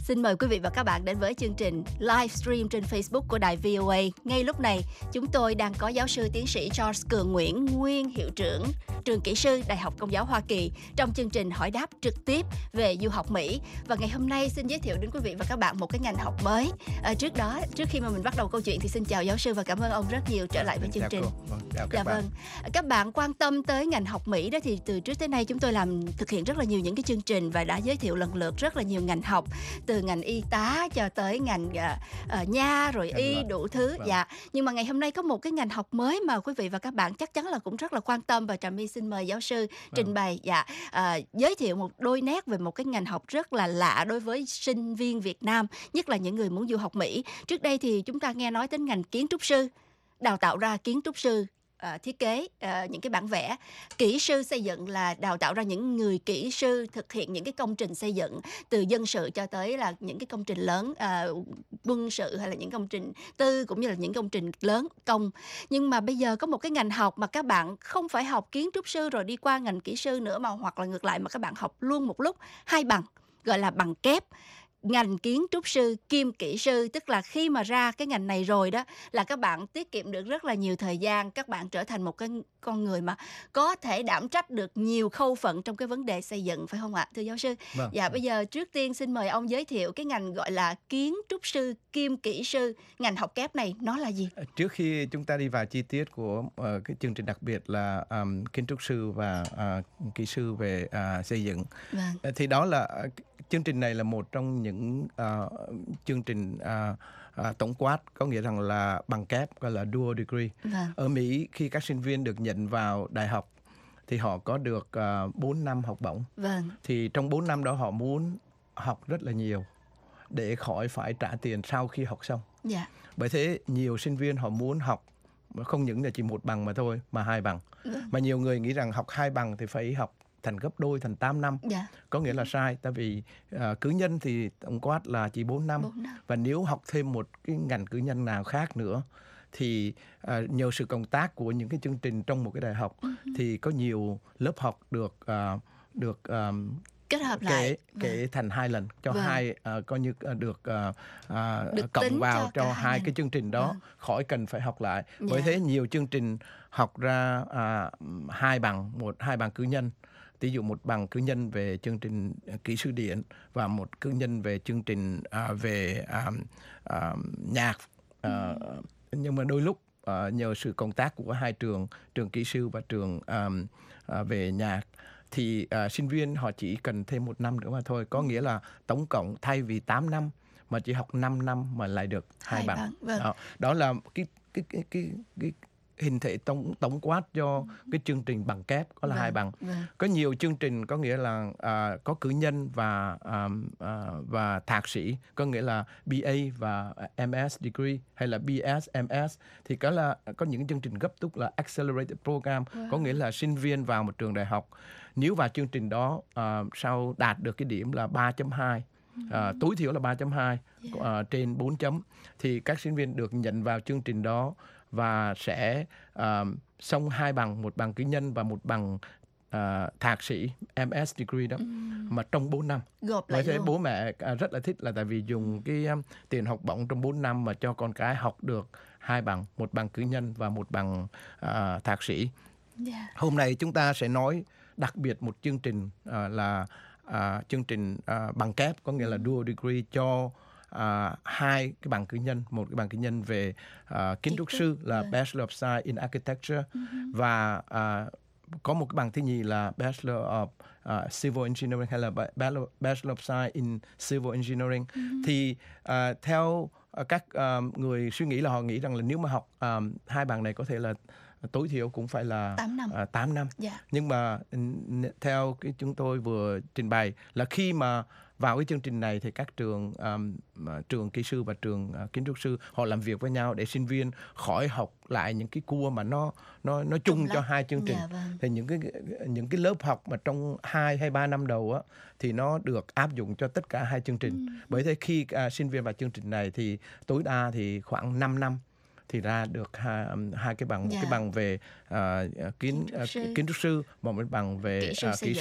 Xin mời quý vị và các bạn đến với chương trình livestream trên Facebook của đài vê o a. Ngay lúc này, chúng tôi đang có giáo sư tiến sĩ George Cường Nguyễn, nguyên hiệu trưởng trường kỹ sư Đại học Công giáo Hoa Kỳ trong chương trình hỏi đáp trực tiếp về du học Mỹ. Và ngày hôm nay xin giới thiệu đến quý vị và các bạn một cái ngành học mới. À, trước đó, trước khi mà mình bắt đầu câu chuyện thì xin chào giáo sư và cảm ơn ông rất nhiều trở lại với chương trình.
Chào các
Dạ
bạn.
vâng. Các bạn quan tâm tới ngành học Mỹ đó thì từ trước tới nay chúng tôi làm thực hiện rất là nhiều những cái chương trình và đã giới thiệu lần lượt rất là nhiều ngành học, từ ngành y tá cho tới ngành uh, uh, nha rồi y
Vâng.
đủ thứ.
Vâng.
Dạ. Nhưng mà ngày hôm nay có một cái ngành học mới mà quý vị và các bạn chắc chắn là cũng rất là quan tâm, và Trà My xin mời giáo sư trình bày dạ uh, giới thiệu một đôi nét về một cái ngành học rất là lạ đối với sinh viên Việt Nam, nhất là những người muốn du học Mỹ. Trước đây thì chúng ta nghe nói đến ngành kiến trúc sư, đào tạo ra kiến trúc sư, uh, thiết kế uh, những cái bản vẽ. Kỹ sư xây dựng là đào tạo ra những người kỹ sư thực hiện những cái công trình xây dựng, từ dân sự cho tới là những cái công trình lớn, uh, quân sự hay là những công trình tư, cũng như là những công trình lớn công. Nhưng mà bây giờ có một cái ngành học mà các bạn không phải học kiến trúc sư rồi đi qua ngành kỹ sư nữa, mà hoặc là ngược lại mà các bạn học luôn một lúc hai bằng, gọi là bằng kép. Ngành kiến trúc sư kiêm kỹ sư, tức là khi mà ra cái ngành này rồi đó là các bạn tiết kiệm được rất là nhiều thời gian, các bạn trở thành một cái con người mà có thể đảm trách được nhiều khâu phận trong cái vấn đề xây dựng, phải không ạ, thưa giáo sư?
Vâng.
Dạ, bây giờ trước tiên xin mời ông giới thiệu cái ngành gọi là kiến trúc sư kiêm kỹ sư, ngành học kép này nó là gì?
Trước khi chúng ta đi vào chi tiết của uh, cái chương trình đặc biệt là um, kiến trúc sư và uh, kỹ sư về uh, xây dựng,
Vâng.
thì đó là uh, chương trình này là một trong những uh, chương trình uh, uh, tổng quát, có nghĩa rằng là bằng kép, gọi là dual degree.
Vâng.
Ở Mỹ khi các sinh viên được nhận vào đại học thì họ có được uh, bốn năm học bổng.
Vâng.
Thì trong bốn năm đó họ muốn học rất là nhiều để khỏi phải trả tiền sau khi học xong.
Dạ.
Bởi thế nhiều sinh viên họ muốn học không những là chỉ một bằng mà thôi, mà hai bằng. Mà nhiều người nghĩ rằng học hai bằng thì phải học thành gấp đôi, thành tám năm.
Dạ.
Có nghĩa là sai, tại vì uh, cử nhân thì tổng quát là chỉ bốn năm.
bốn năm.
Và nếu học thêm một cái ngành cử nhân nào khác nữa thì uh, nhờ sự cộng tác của những cái chương trình trong một cái đại học
Uh-huh.
thì có nhiều lớp học được uh, được um,
Kết hợp lại.
kể kể thành hai lần cho
Vâng.
hai uh, coi như uh, được uh, uh,
Được
cộng
tính
vào
cho
cho,
cả hai
hai
lần.
cái chương trình đó,
Vâng.
khỏi cần phải học lại. Bởi
Dạ.
thế nhiều chương trình học ra uh, hai bằng, một hai bằng cử nhân. Ví dụ một bằng cử nhân về chương trình uh, kỹ sư điện và một cử nhân về chương trình uh, về um, um, nhạc. Uh,
Ừ.
Nhưng mà đôi lúc uh, nhờ sự cộng tác của hai trường, trường kỹ sư và trường um, uh, về nhạc, thì uh, sinh viên họ chỉ cần thêm một năm nữa mà thôi. Có nghĩa là tổng cộng thay vì tám năm mà chỉ học năm năm mà lại được hai
Hai
bằng.
bằng, vâng.
Đó, đó là cái cái cái cái, cái hình thể tổng tổng quát cho cái chương trình bằng kép, có là
Vâng,
hai bằng.
vâng.
Có nhiều chương trình có nghĩa là uh, có cử nhân và um, uh, và thạc sĩ, có nghĩa là bê a và em ét degree hay là bê ét em ét, thì có là có những chương trình gấp rút là accelerated program, có nghĩa là sinh viên vào một trường đại học, nếu vào chương trình đó uh, sau đạt được cái điểm là ba chấm hai, uh, tối thiểu là ba chấm hai uh, trên bốn chấm, thì các sinh viên được nhận vào chương trình đó và sẽ uh, xong hai bằng, một bằng cử nhân và một bằng uh, thạc sĩ em ét degree đó, mà trong bốn năm.
Gộp
Bởi
lại
thế
luôn.
bố mẹ uh, rất là thích, là tại vì dùng cái um, tiền học bổng trong bốn năm mà cho con cái học được hai bằng, một bằng cử nhân và một bằng uh, thạc sĩ.
Dạ.
Hôm nay chúng ta sẽ nói đặc biệt một chương trình uh, là uh, chương trình uh, bằng kép, có nghĩa là dual degree cho uh, hai cái bằng cử nhân, một cái bằng cử nhân về uh, kiến trúc sư là Bachelor of Science in Architecture, và uh, có một cái bằng thứ nhì là Bachelor of uh, Civil Engineering hay là Bachelor Bachelor of Science in Civil Engineering. Thì uh, theo uh, các uh, người suy nghĩ là họ nghĩ rằng là nếu mà học um, hai bằng này có thể là tối thiểu cũng phải là
Tám năm.
uh, tám năm.
Dạ.
Nhưng mà n- theo cái chúng tôi vừa trình bày là khi mà vào cái chương trình này thì các trường um, uh, trường kỹ sư và trường uh, kiến trúc sư họ làm việc với nhau để sinh viên khỏi học lại những cái cua mà nó nó nó chung
lớp.
cho hai chương trình.
Dạ, vâng.
Thì những cái những cái lớp học mà trong hai hay ba năm đầu á thì nó được áp dụng cho tất cả hai chương trình.
Ừ.
Bởi thế khi uh, sinh viên vào chương trình này thì tối đa thì khoảng năm năm thì ra được hai, hai cái bằng, một
Dạ.
cái bằng về uh, kiến
Kiến trúc
uh,
sư.
kiến trúc sư và một cái bằng về
Kỹ sư
uh,
xây
kỹ
dựng.
sư.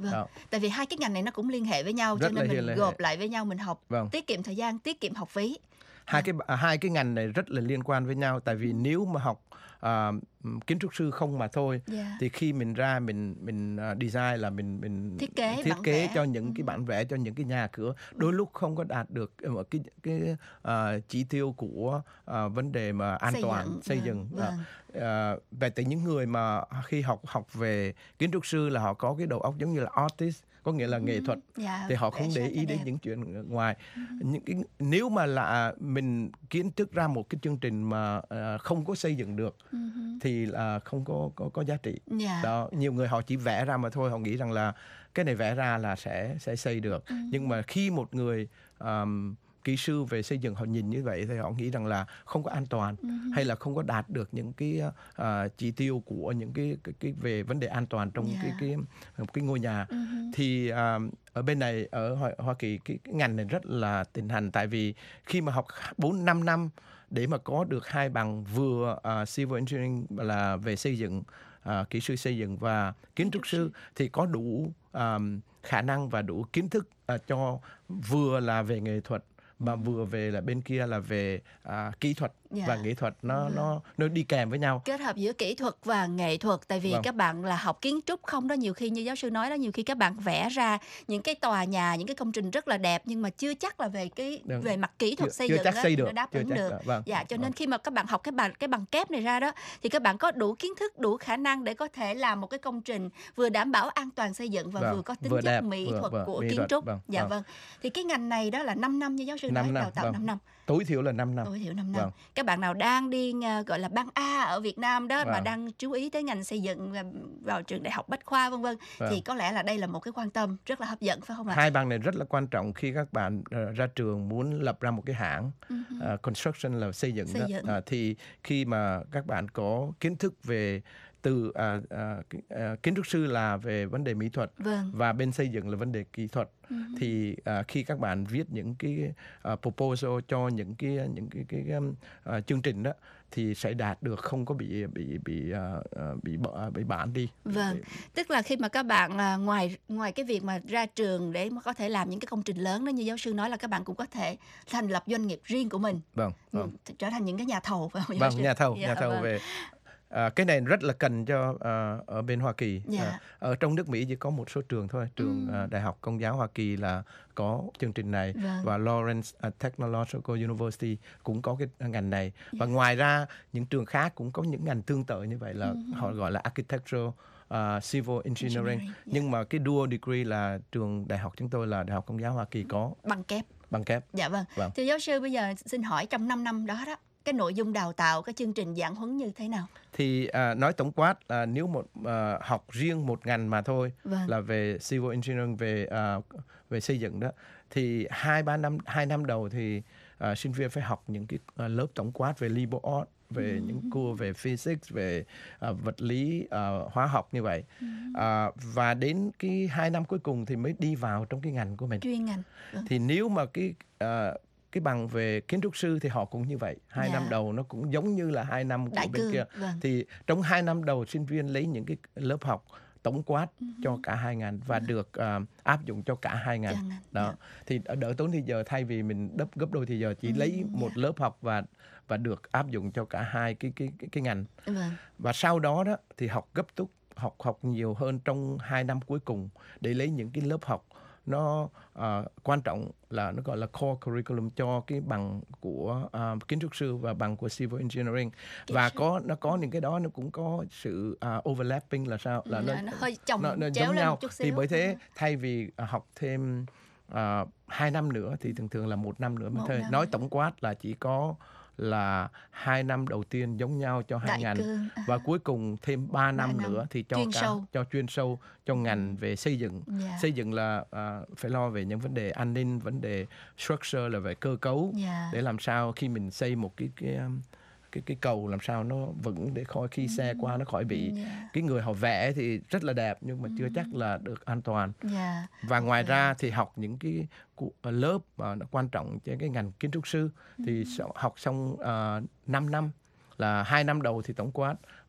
Vâng.
Đó.
Tại vì hai cái ngành này nó cũng liên hệ với nhau,
Rất
cho
là
nên
liên
mình
hệ.
gộp lại với nhau mình học,
Vâng.
tiết kiệm thời gian, tiết kiệm học phí.
Hai cái à, hai cái ngành này rất là liên quan với nhau, tại vì nếu mà học à, kiến trúc sư không mà thôi,
Yeah.
thì khi mình ra mình mình uh, design là mình mình
Thiết kế,
thiết
bản
kế
vẽ.
cho những cái bản vẽ cho những cái nhà cửa, đôi lúc không có đạt được một cái cái uh, chỉ tiêu của uh, vấn đề mà an
Xây
toàn
dựng,
xây
vâng,
dựng.
vâng.
Uh, về từ những người mà khi học học về kiến trúc sư là họ có cái đầu óc giống như là artist, có nghĩa là nghệ thuật,
Dạ,
thì họ
vẽ
không để
sát
ý
cho
đến
đẹp.
những chuyện ngoài. Những cái nếu mà là mình kiến thức ra một cái chương trình mà uh, không có xây dựng được thì là không có có có giá trị.
Dạ.
Đó, nhiều người họ chỉ vẽ ra mà thôi, họ nghĩ rằng là cái này vẽ ra là sẽ sẽ xây được. Nhưng mà khi một người um, kỹ sư về xây dựng họ nhìn như vậy thì họ nghĩ rằng là không có an toàn, hay là không có đạt được những cái uh, chỉ tiêu của những cái, cái cái về vấn đề an toàn trong
Yeah.
cái cái cái ngôi nhà. Thì um, ở bên này ở Hoa, Hoa Kỳ cái, cái ngành này rất là thịnh hành, tại vì khi mà học bốn năm năm để mà có được hai bằng vừa uh, civil engineering là về xây dựng, uh, kỹ sư xây dựng và kiến trúc sư, thì có đủ um, khả năng và đủ kiến thức uh, cho vừa là về nghệ thuật mà vừa về là bên kia là về à, kỹ thuật
Dạ.
và nghệ thuật, nó nó nó đi kèm với nhau.
Kết hợp giữa kỹ thuật và nghệ thuật, tại vì
Vâng.
các bạn là học kiến trúc không đó, nhiều khi như giáo sư nói đó, nhiều khi các bạn vẽ ra những cái tòa nhà, những cái công trình rất là đẹp, nhưng mà chưa chắc là về cái
Đúng.
về mặt kỹ thuật
Chưa-
xây
chưa
dựng
chắc
đó,
xây
thì
được,
nó đáp
chưa
ứng
chắc
được.
là- vâng,
Dạ, cho nên
vâng.
khi mà các bạn học cái bằng cái bằng kép này ra đó, thì các bạn có đủ kiến thức, đủ khả năng để có thể làm một cái công trình vừa đảm bảo an toàn xây dựng và
Vâng,
vừa có tính
vừa
chất
đẹp,
mỹ
vừa-
thuật
vừa
của
mỹ
kiến
thuật,
trúc.
vâng,
Dạ
vâng.
vâng. Thì cái ngành này đó là năm năm như giáo sư
Năm
nói,
năm,
đào tạo
vâng.
năm năm.
Tối thiểu là năm năm.
Tối thiểu năm năm.
Vâng.
Các bạn nào đang đi à, gọi là ban A ở Việt Nam đó, mà
Vâng.
đang chú ý tới ngành xây dựng và vào trường đại học Bách khoa vân vân,
Vâng.
thì có lẽ là đây là một cái quan tâm rất là hấp dẫn, phải không ạ?
Hai bằng này rất là quan trọng khi các bạn ờ, ra trường muốn lập ra một cái hãng ờ, construction là xây dựng,
Xây
đó.
dựng.
Ờ, thì khi mà các bạn có kiến thức về từ à, à, ki- à, kiến trúc sư là về vấn đề mỹ thuật,
Vâng.
và bên xây dựng là vấn đề kỹ thuật, thì à, khi các bạn viết những cái à, proposal cho những cái những cái cái, cái um, à, chương trình đó thì sẽ đạt được, không có bị bị bị à, à, bị bỏ bị bản đi.
Vâng, tức là khi mà các bạn à, ngoài ngoài cái việc mà ra trường để mà có thể làm những cái công trình lớn đó, như giáo sư nói là các bạn cũng có thể thành lập doanh nghiệp riêng của mình,
Vâng, vâng.
ừ, trở thành những cái nhà thầu, phải không giáo
Vâng,
sư?
nhà thầu,
Dạ,
nhà thầu
vâng.
về à, cái này rất là cần cho à, ở bên Hoa Kỳ.
Dạ.
À, ở trong nước Mỹ chỉ có một số trường thôi, trường
Ừ.
à, Đại học Công giáo Hoa Kỳ là có chương trình này,
Vâng.
và Lawrence à, Technological University cũng có cái ngành này, và ngoài ra những trường khác cũng có những ngành tương tự như vậy, là họ gọi là architectural, à, civil engineering,
Engineering, dạ.
nhưng mà cái dual degree là trường đại học chúng tôi là Đại học Công giáo Hoa Kỳ có
Bằng kép.
bằng kép.
Dạ vâng.
Vâng.
Thì giáo sư bây giờ xin hỏi trong năm năm đó đó, cái nội dung đào tạo, cái chương trình giảng huấn như thế nào?
Thì à, nói tổng quát là nếu một à, học riêng một ngành mà thôi,
Vâng.
là về civil engineering, về à, về xây dựng đó, thì hai ba năm hai năm đầu thì à, sinh viên phải học những cái à, lớp tổng quát về liberal arts, về những cô về physics, về à, vật lý, à, hóa học như vậy. À, và đến cái hai năm cuối cùng thì mới đi vào trong cái ngành của mình.
Chuyên ngành. Vâng.
Thì nếu mà cái à, cái bằng về kiến trúc sư thì họ cũng như vậy, hai
Dạ.
năm đầu nó cũng giống như là hai năm của
Đại
bên
cương,
kia.
vâng.
Thì trong hai năm đầu sinh viên lấy những cái lớp học tổng quát cho cả hai ngành và được à, áp dụng cho cả hai ngành.
Cả ngành,
Đó. Thì đỡ tốn thời giờ, thay vì mình đắp gấp đôi thì giờ chỉ lấy một lớp học và và được áp dụng cho cả hai cái cái cái, cái ngành.
Vâng.
Và sau đó đó thì học gấp rút, học học nhiều hơn trong hai năm cuối cùng để lấy những cái lớp học nó à, quan trọng, là nó gọi là core curriculum cho cái bằng của à, kiến trúc sư và bằng của civil engineering.
Kỹ
Và
sư.
có nó có những cái đó nó cũng có sự à, overlapping, là sao, là
Dạ, nó hơi chồng
nó, nó
chéo
giống
lên
nhau.
một chút
Thì
xíu.
bởi thế
Ừ.
thay vì à, học thêm à, hai năm nữa thì thường thường là một năm nữa mới
Một
thôi.
năm
Nói
nữa.
tổng quát là chỉ có là hai năm đầu tiên giống nhau cho hai
Đại
ngành,
cương.
và cuối cùng thêm ba năm
năm
nữa thì cho
chuyên
cả
sâu.
cho chuyên sâu cho ngành về xây dựng.
Dạ.
Xây dựng là à, phải lo về những vấn đề an ninh, vấn đề structure là về cơ cấu,
Dạ.
để làm sao khi mình xây một cái cái um, cái cái cầu làm sao nó vững, để khỏi khi xe qua nó khỏi bị
Dạ.
cái người họ vẽ thì rất là đẹp nhưng mà chưa chắc là được an toàn.
Dạ.
Và ngoài ra thì học những cái cu- ờ, lớp mà nó quan trọng cho cái ngành kiến trúc sư thì sau- học xong uh, năm năm, là hai năm đầu thì tổng quát,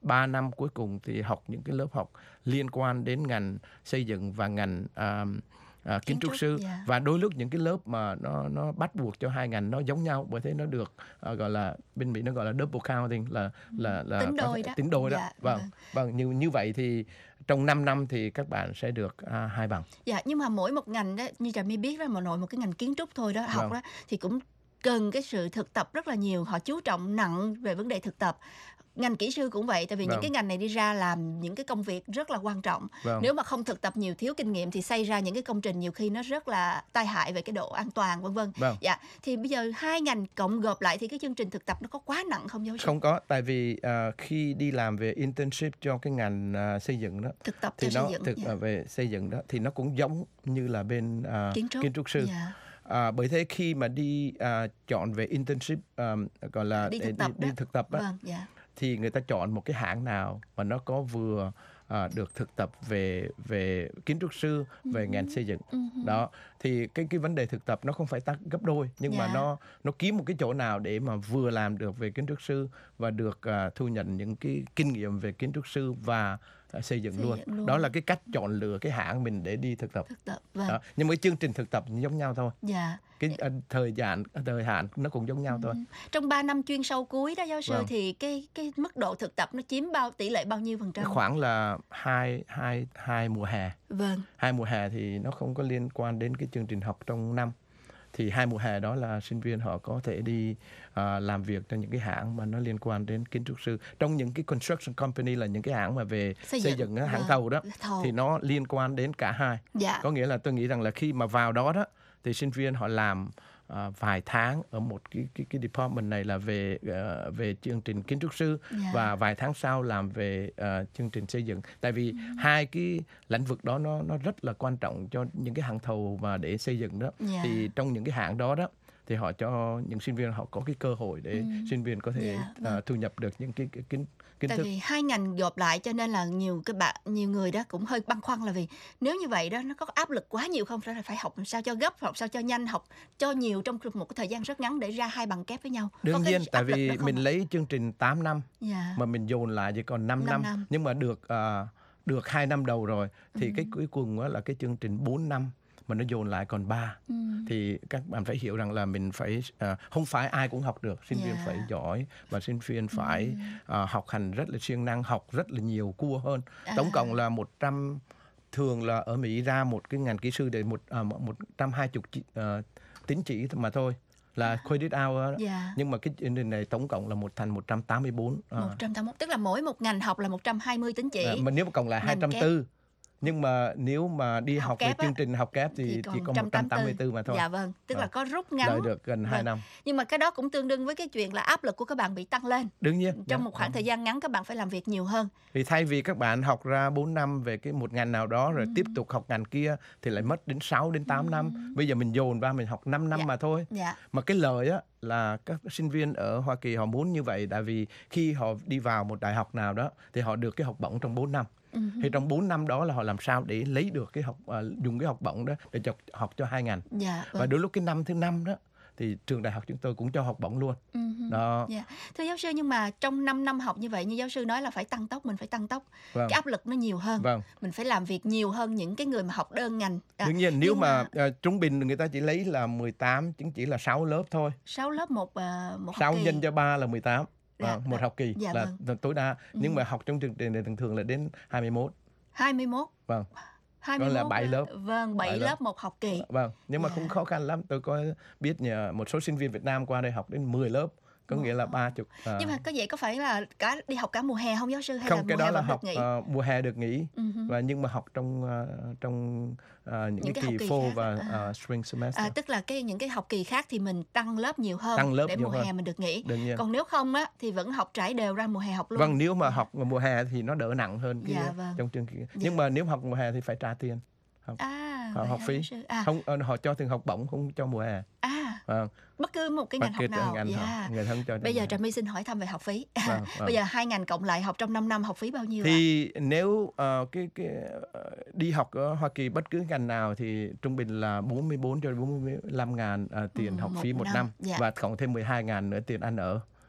ba năm cuối cùng thì học những cái lớp học liên quan đến ngành xây dựng và ngành à, à, kiến,
Kiến
trúc
trúc,
sư.
dạ.
Và đôi lúc những cái lớp mà nó nó bắt buộc cho hai ngành nó giống nhau, bởi thế nó được à, gọi là bên Mỹ nó gọi là double counting, là là là
Tính
có
đôi
thể-
đó.
tính đôi đó.
Dạ,
Vâng,
vâng.
vâng, như như vậy thì trong năm năm thì các bạn sẽ được à, hai bằng.
Dạ, nhưng mà mỗi một ngành đó, như Trà My biết đó, mà nội một cái ngành kiến trúc thôi đó, học
Vâng.
đó thì cũng cần cái sự thực tập rất là nhiều. Họ chú trọng nặng về vấn đề thực tập. Ngành kỹ sư cũng vậy, tại vì những
Vâng.
cái ngành này đi ra làm những cái công việc rất là quan trọng.
Vâng.
Nếu mà không thực tập nhiều, thiếu kinh nghiệm thì xây ra những cái công trình nhiều khi nó rất là tai hại về cái độ an toàn vân vân.
Vâng.
Dạ, thì bây giờ hai ngành cộng gộp lại thì cái chương trình thực tập nó có quá nặng không giáo sư?
Không có, tại vì à, khi đi làm về internship cho cái ngành à, xây dựng đó,
Thực tập
thì
cho
nó
xây dựng.
thực
dạ.
à, về xây dựng đó thì nó cũng giống như là bên à,
Kiến trúc.
sư.
Dạ.
À, bởi thế khi mà đi à, chọn về internship à, gọi là
Đi
để
thực tập
đi, đi
đó.
thực tập á,
Vâng, dạ.
thì người ta chọn một cái hãng nào mà nó có vừa à, được thực tập về về kiến trúc sư, về ngành xây dựng. Đó thì cái cái vấn đề thực tập nó không phải tăng gấp đôi, nhưng mà
Dạ.
nó nó kiếm một cái chỗ nào để mà vừa làm được về kiến trúc sư và được à, thu nhận những cái kinh nghiệm về kiến trúc sư và à, xây dựng
Xây
luôn.
dựng luôn.
Đó là cái cách chọn lựa cái hãng mình để đi thực tập.
Thực tập. Vâng.
Đó. Nhưng mà cái chương trình thực tập giống nhau thôi,
Dạ.
cái à, thời gian thời hạn nó cũng giống nhau thôi.
Trong ba năm chuyên sâu cuối đó giáo sư,
Vâng.
thì cái cái mức độ thực tập nó chiếm bao tỷ lệ bao nhiêu phần trăm?
Khoảng là hai hai hai mùa hè.
Vâng.
Hai mùa hè thì nó không có liên quan đến cái chương trình học trong năm. Thì hai mùa hè đó là sinh viên họ có thể đi à, làm việc cho những cái hãng mà nó liên quan đến kiến trúc sư. Trong những cái construction company là những cái hãng mà về
Xây
xây,
dựng,
dựng, á, hãng
vâng,
thầu đó,
thầu.
thì nó liên quan đến cả hai.
Dạ.
Có nghĩa là tôi nghĩ rằng là khi mà vào đó đó thì sinh viên họ làm à, vài tháng ở một cái cái cái department này là về à, về chương trình kiến trúc sư,
Dạ.
và vài tháng sau làm về à, chương trình xây dựng. Tại vì hai cái lĩnh vực đó nó nó rất là quan trọng cho những cái hãng thầu mà để xây dựng đó.
Dạ.
Thì trong những cái hãng đó đó thì họ cho những sinh viên họ có cái cơ hội để sinh viên có thể
Dạ,
à, thu nhập được những cái, cái kiến kiến
Tại
thức.
vì hai ngành gộp lại cho nên là nhiều các bạn nhiều người đó cũng hơi băn khoăn, là vì nếu như vậy đó nó có áp lực quá nhiều không? Phải là phải học làm sao cho gấp, học sao cho nhanh, học cho nhiều trong một cái thời gian rất ngắn để ra hai bằng kép với nhau. Có
Đương
cái
nhiên, tại
áp lực
vì
đó không
mình
ạ?
lấy chương trình tám năm
Dạ.
mà mình dồn lại chỉ còn 5
Năm
năm,
năm.
nhưng mà được à, được hai năm đầu rồi thì cái cuối cùng á là cái chương trình bốn năm mà nó dồn lại còn ba.
Ừ.
Thì các bạn phải hiểu rằng là mình phải à, không phải ai cũng học được, sinh viên
Dạ.
phải giỏi và sinh viên phải à, học hành rất là siêng năng, học rất là nhiều cua hơn. Tổng cộng là một trăm, thường là ở Mỹ ra một cái ngành kỹ sư để một à, một trăm hai mươi chỉ- à, tín chỉ mà thôi, là credit hour đó.
Dạ.
Nhưng mà cái chương trình này tổng cộng là một thành một trăm tám mươi bốn. à.
một trăm tám mươi mốt, tức là mỗi một ngành học là một trăm hai mươi tín chỉ.
À, mà nếu mà cộng lại
Ngành
hai trăm
kép.
bốn. Nhưng mà nếu mà đi
Học
học, về
kép á,
chương trình học kép thì chỉ có một trăm tám mươi tư mà thôi.
Dạ vâng, tức là
À.
có rút ngắn.
Đợi được gần hai
Vâng.
năm.
Nhưng mà cái đó cũng tương đương với cái chuyện là áp lực của các bạn bị tăng lên.
Đương nhiên.
Trong
Dạ,
một khoảng
dạ.
thời gian ngắn các bạn phải làm việc nhiều hơn.
Thì thay vì các bạn học ra bốn năm về cái một ngành nào đó rồi
Ừ.
tiếp tục học ngành kia thì lại mất đến sáu đến tám năm. Bây giờ mình dồn ra mình học năm năm
Dạ.
mà thôi.
Dạ.
Mà cái lợi á là các sinh viên ở Hoa Kỳ họ muốn như vậy, tại vì khi họ đi vào một đại học nào đó thì họ được cái học bổng trong bốn năm.
Ừ.
Thì trong bốn năm đó là họ làm sao để lấy được cái học à, dùng cái học bổng đó để cho học cho hai ngành.
Dạ.
Và
Vâng.
đôi lúc cái năm thứ năm đó thì trường đại học chúng tôi cũng cho học bổng luôn.
Ừ.
Đó.
Dạ. Thưa giáo sư, nhưng mà trong năm năm học như vậy, như giáo sư nói là phải tăng tốc, mình phải tăng tốc.
Vâng.
Cái áp lực nó nhiều hơn.
Vâng.
Mình phải làm việc nhiều hơn những cái người mà học đơn ngành. À,
Đương nhiên nếu
nhưng
mà, à, trung bình người ta chỉ lấy là mười tám, chứng chỉ là sáu lớp thôi.
sáu lớp một à, một học
sáu
kỳ.
nhân cho ba là mười tám.
Dạ,
Vâng, một
dạ.
học kỳ
Dạ,
là
vâng.
là tối đa. Nhưng
Ừ.
mà học trong chương trình này thường thường là đến hai mươi mốt.
hai mươi mốt.
Vâng.
hai
Đó
mươi
là
mốt
bảy lớp.
Vâng, bảy
Bảy
lớp.
lớp
một học kỳ.
Vâng, nhưng mà
Dạ.
cũng khó khăn lắm. Tôi có biết nhờ một số sinh viên Việt Nam qua đây học đến mười lớp, có nghĩa là ba chục. à,
Nhưng mà có vậy có phải là cả đi học cả mùa hè không giáo sư, hay
không,
là
cái
mùa
đó
hè
là
vẫn
học
được nghỉ?
ờ, mùa hè được nghỉ.
Ừ hứ.
Và nhưng mà học trong ờ, trong ờ, những,
Những
cái
cái
kỳ
học kỳ
fall
khác.
và
À.
ờ, spring semester.
À, tức là cái những cái học kỳ khác thì mình tăng lớp nhiều hơn
Tăng lớp
để
nhiều
mùa
hơn.
hè mình được nghỉ.
Đương nhiên.
Còn nếu không á thì vẫn học trải đều ra mùa hè học luôn.
Vâng, nếu mà học mùa hè thì nó đỡ nặng hơn cái
Dạ, vâng.
trong chương kia. Nhưng mà nếu học mùa hè thì phải trả tiền. Học,
À,
họ
vậy
học
hả,
phí.
giáo sư? À.
Không, ờ, họ cho tiền học bổng không cho mùa hè.
À,
Vâng.
bất cứ một cái
Bất
ngành học
cứ
nào.
ngành học,
Dạ.
người thân cho
Bây giờ
ngành
Trà
học.
My xin hỏi thăm về học phí.
Vâng, vâng.
Bây giờ hai ngành cộng lại học trong năm năm học phí bao nhiêu ạ?
Thì nếu ờ, cái cái ờ, đi học ở Hoa Kỳ bất cứ ngành nào thì trung bình là bốn mươi bốn cho đến bốn mươi lăm ngàn ờ, tiền
Ừ,
học
một
phí một
năm.
năm,
Dạ.
và cộng thêm mười hai ngàn nữa tiền ăn ở.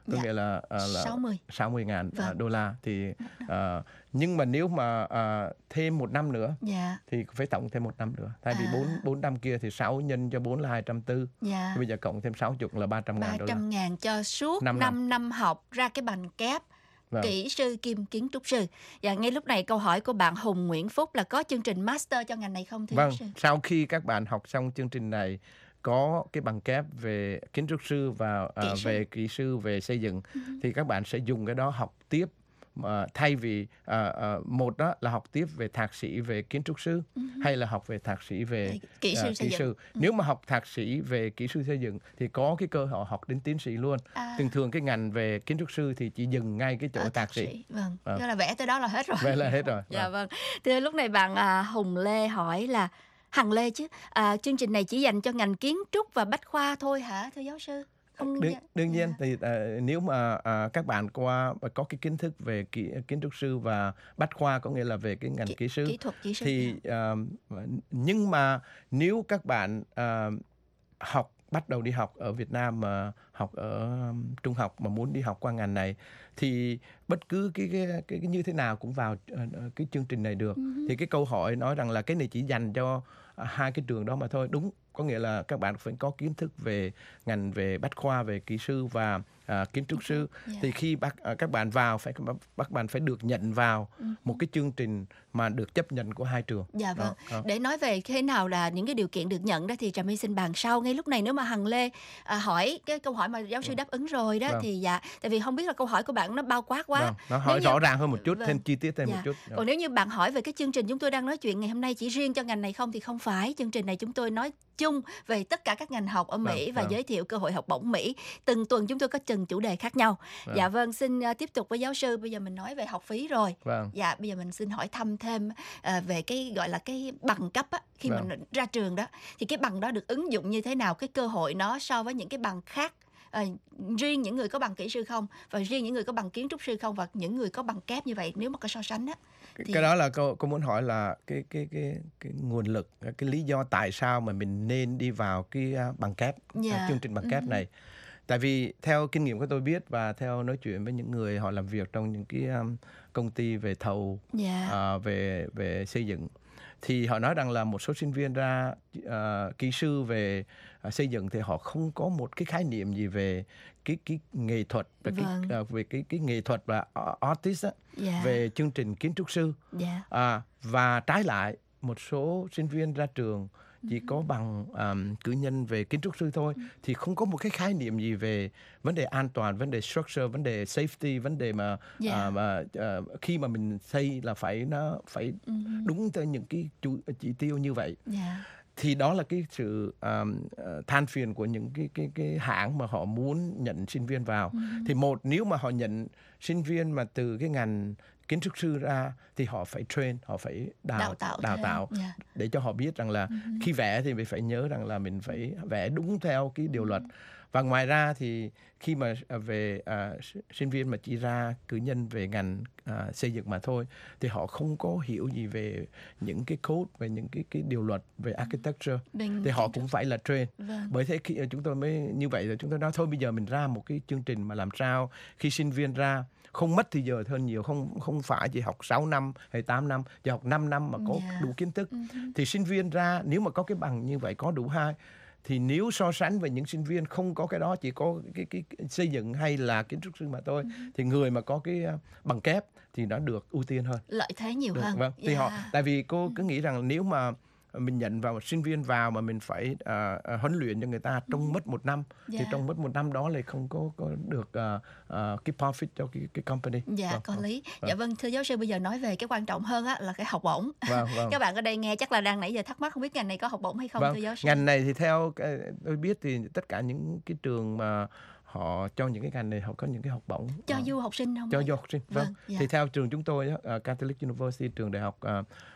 có
Dạ.
nghĩa là à, là
sáu mươi.
sáu mươi ngàn
Vâng.
à, đô la thì à, nhưng mà nếu mà à, thêm một năm nữa
Dạ.
thì phải tổng thêm một năm nữa. Thay vì
À.
bốn bốn năm kia thì sáu nhân cho bốn là hai trăm tư.
Dạ.
Bây giờ cộng thêm sáu chục là ba trăm
ba
ngàn đô la.
trăm ngàn cho suốt
Năm
năm
năm.
năm học ra cái bằng kép
Vâng.
kỹ sư kim kiến trúc sư. Và ngay lúc này câu hỏi của bạn Hùng Nguyễn Phúc là có chương trình master cho ngành này không thưa
Vâng,
giáo sư?
sau khi các bạn học xong chương trình này có cái bằng kép về kiến trúc sư và à,
Kỹ sư.
về kỹ sư về xây dựng thì các bạn sẽ dùng cái đó học tiếp. Mà thay vì à, à, một đó là học tiếp về thạc sĩ về kiến trúc sư hay là học về thạc sĩ về
Về kỹ sư
à,
xây dựng.
Nếu mà học thạc sĩ về kỹ sư xây dựng thì có cái cơ hội học đến tiến sĩ luôn.
À.
Thường thường cái ngành về kiến trúc sư thì chỉ dừng ngay cái chỗ
Ờ,
thạc sĩ.
Vâng,
Vâng.
tức là vẽ tới đó là hết rồi.
Vậy là hết rồi.
Dạ
Vâng.
vâng. Thưa lúc này bạn à, Hùng Lê hỏi là Hằng Lê chứ à, chương trình này chỉ dành cho ngành kiến trúc và bách khoa thôi hả thưa giáo sư? Không
Đương,
dạ.
đương nhiên
Dạ.
thì à, nếu mà à, các bạn qua có cái kiến thức về kỹ, kiến trúc sư và bách khoa có nghĩa là về cái ngành
Kỹ-
kỹ sư
kỹ thuật kỹ sư,
thì à, nhưng mà nếu các bạn à, học bắt đầu đi học ở Việt Nam mà học ở um, trung học mà muốn đi học qua ngành này thì bất cứ cái cái, cái, cái như thế nào cũng vào uh, cái chương trình này được. Thì cái câu hỏi nói rằng là cái này chỉ dành cho uh, hai cái trường đó mà thôi, đúng, có nghĩa là các bạn phải có kiến thức về ngành về bách khoa, về kỹ sư và à, kiến trúc sư.
Dạ.
Thì khi bác, à, các bạn vào phải các bạn phải được nhận vào một cái chương trình mà được chấp nhận của hai trường.
Dạ vâng.
Đó, đó.
Để nói về thế nào là những cái điều kiện được nhận đó thì Trà My xin bàn sau. Ngay lúc này nếu mà Hằng Lê à, hỏi cái câu hỏi mà giáo sư đáp ứng rồi đó
Vâng.
thì dạ, tại vì không biết là câu hỏi của bạn nó bao quát quá.
Vâng, nó hỏi
Nếu
rõ
như-
ràng hơn một chút,
Vâng.
thêm chi tiết thêm
Dạ.
một chút.
Còn nếu như bạn hỏi về cái chương trình chúng tôi đang nói chuyện ngày hôm nay chỉ riêng cho ngành này không thì không phải. Chương trình này chúng tôi nói chung về tất cả các ngành học ở Mỹ
Vâng,
và
vâng.
giới thiệu cơ hội học bổng Mỹ. Từng tuần chúng tôi có từng chủ đề khác nhau.
Vâng.
Dạ vâng, xin uh, tiếp tục với giáo sư. Bây giờ mình nói về học phí rồi.
Vâng.
Dạ, bây giờ mình xin hỏi thăm thêm à, về cái gọi là cái bằng cấp á, khi
Vâng.
mình ra trường đó thì cái bằng đó được ứng dụng như thế nào, cái cơ hội nó so với những cái bằng khác, à, riêng những người có bằng kỹ sư không và riêng những người có bằng kiến trúc sư không và những người có bằng kép như vậy nếu mà có so sánh á. Thì-
Cái đó là cô, cô muốn hỏi là cái cái cái cái nguồn lực, cái lý do tại sao mà mình nên đi vào cái à, bằng kép,
Dạ.
à, chương trình bằng kép
Ừ.
này. Tại vì theo kinh nghiệm của tôi biết và theo nói chuyện với những người họ làm việc trong những cái um, công ty về thầu,
Dạ.
à, về về xây dựng, thì họ nói rằng là một số sinh viên ra à, kỹ sư về à, xây dựng thì họ không có một cái khái niệm gì về cái cái nghệ thuật và
Vâng.
cái à, về cái cái nghệ thuật và artist á,
Dạ.
về chương trình kiến trúc sư.
Dạ.
À, và trái lại một số sinh viên ra trường chỉ có bằng um, cử nhân về kiến trúc sư thôi thì không có một cái khái niệm gì về vấn đề an toàn, vấn đề structure, vấn đề safety, vấn đề mà,
Dạ.
à, mà à, khi mà mình xây là phải nó phải đúng theo những cái chủ, chỉ tiêu như vậy.
Dạ.
Thì đó là cái sự um, uh, than phiền của những cái cái cái hãng mà họ muốn nhận sinh viên vào. Thì một, nếu mà họ nhận sinh viên mà từ cái ngành kiến trúc sư ra thì họ phải train, họ phải đào,
Đào tạo
đào
thêm.
tạo
Dạ.
để cho họ biết rằng là khi vẽ thì mình phải nhớ rằng là mình phải vẽ đúng theo cái điều luật. Và ngoài ra thì khi mà à, về à, s- sinh viên mà chỉ ra cử nhân về ngành à, xây dựng mà thôi thì họ không có hiểu gì về những cái code, về những cái cái điều luật về architecture,
Bên
thì họ
kiến
cũng phải là train.
Vâng.
Bởi thế khi chúng tôi mới như vậy rồi chúng tôi nói thôi bây giờ mình ra một cái chương trình mà làm sao khi sinh viên ra không mất thời giờ hơn nhiều, không không phải chỉ học sáu năm hay tám năm, chỉ học năm năm mà có
Dạ.
đủ kiến thức. Thì sinh viên ra nếu mà có cái bằng như vậy, có đủ hai, thì nếu so sánh với những sinh viên không có cái đó, chỉ có cái, cái, cái xây dựng hay là kiến trúc sư mà thôi, thì người mà có cái uh, bằng kép thì nó được ưu tiên hơn.
lợi thế nhiều
Được,
hơn.
vâng. Thì
Dạ.
họ, tại vì cô cứ nghĩ rằng nếu mà mình nhận vào một sinh viên vào mà mình phải à, à, huấn luyện cho người ta trong mất một năm,
Dạ.
thì trong mất một năm đó lại không có có được à, à, cái profit cho cái cái company.
Dạ,
Vâng,
có
vâng,
lý.
vâng.
Dạ vâng, thưa giáo sư, bây giờ nói về cái quan trọng hơn á là cái học bổng.
Vâng, vâng.
Các bạn ở đây nghe chắc là đang nãy giờ thắc mắc không biết ngành này có học bổng hay không
Vâng,
thưa giáo sư.
ngành này thì theo cái, tôi biết thì tất cả những cái trường mà họ cho những cái ngành này họ có những cái học bổng
Cho
Ờ,
du học sinh không?
cho
ạ?
du học sinh. Vâng.
Vâng, dạ.
Thì theo trường chúng tôi á, uh, Catholic University, trường đại học uh,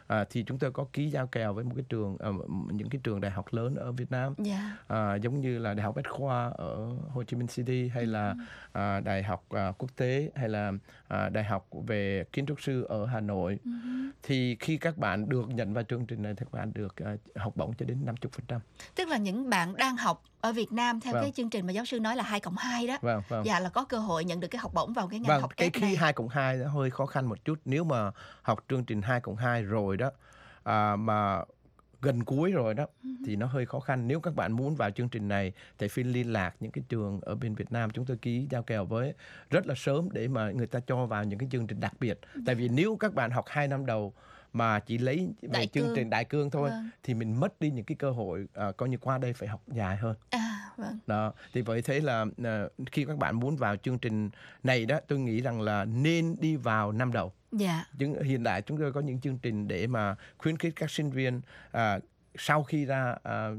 à, thì chúng tôi có ký giao kèo với một cái trường à, những cái trường đại học lớn ở Việt Nam,
Dạ.
à, giống như là Đại học Bách khoa ở Hồ Chí Minh City, hay là à, Đại học à, quốc tế, hay là à, Đại học về kiến trúc sư ở Hà Nội. Thì khi các bạn được nhận vào chương trình này thì các bạn được à, học bổng cho đến năm mươi phần trăm.
Tức là những bạn đang học ở Việt Nam theo
Vâng.
cái chương trình mà giáo sư nói là hai cộng hai đó.
Vâng, vâng.
Dạ, là có cơ hội nhận được cái học bổng vào cái ngành
Vâng,
học
cái
kép
khi
này.
hai cộng hai nó hơi khó khăn một chút. Nếu mà học chương trình hai cộng hai rồi đó, à, mà gần cuối rồi đó, thì nó hơi khó khăn. Nếu các bạn muốn vào chương trình này thì phải liên lạc những cái trường ở bên Việt Nam chúng tôi ký giao kèo với rất là sớm để mà người ta cho vào những cái chương trình đặc biệt. Tại vì nếu các bạn học hai năm đầu mà chỉ lấy về
Đại
chương
cương.
trình đại cương thôi,
Vâng.
thì mình mất đi những cái cơ hội à, coi như qua đây phải học dài hơn.
À, vâng.
Đó, thì vậy thế là à, khi các bạn muốn vào chương trình này đó, tôi nghĩ rằng là nên đi vào năm đầu.
Dạ.
Nhưng hiện tại chúng tôi có những chương trình để mà khuyến khích các sinh viên à, sau khi ra à,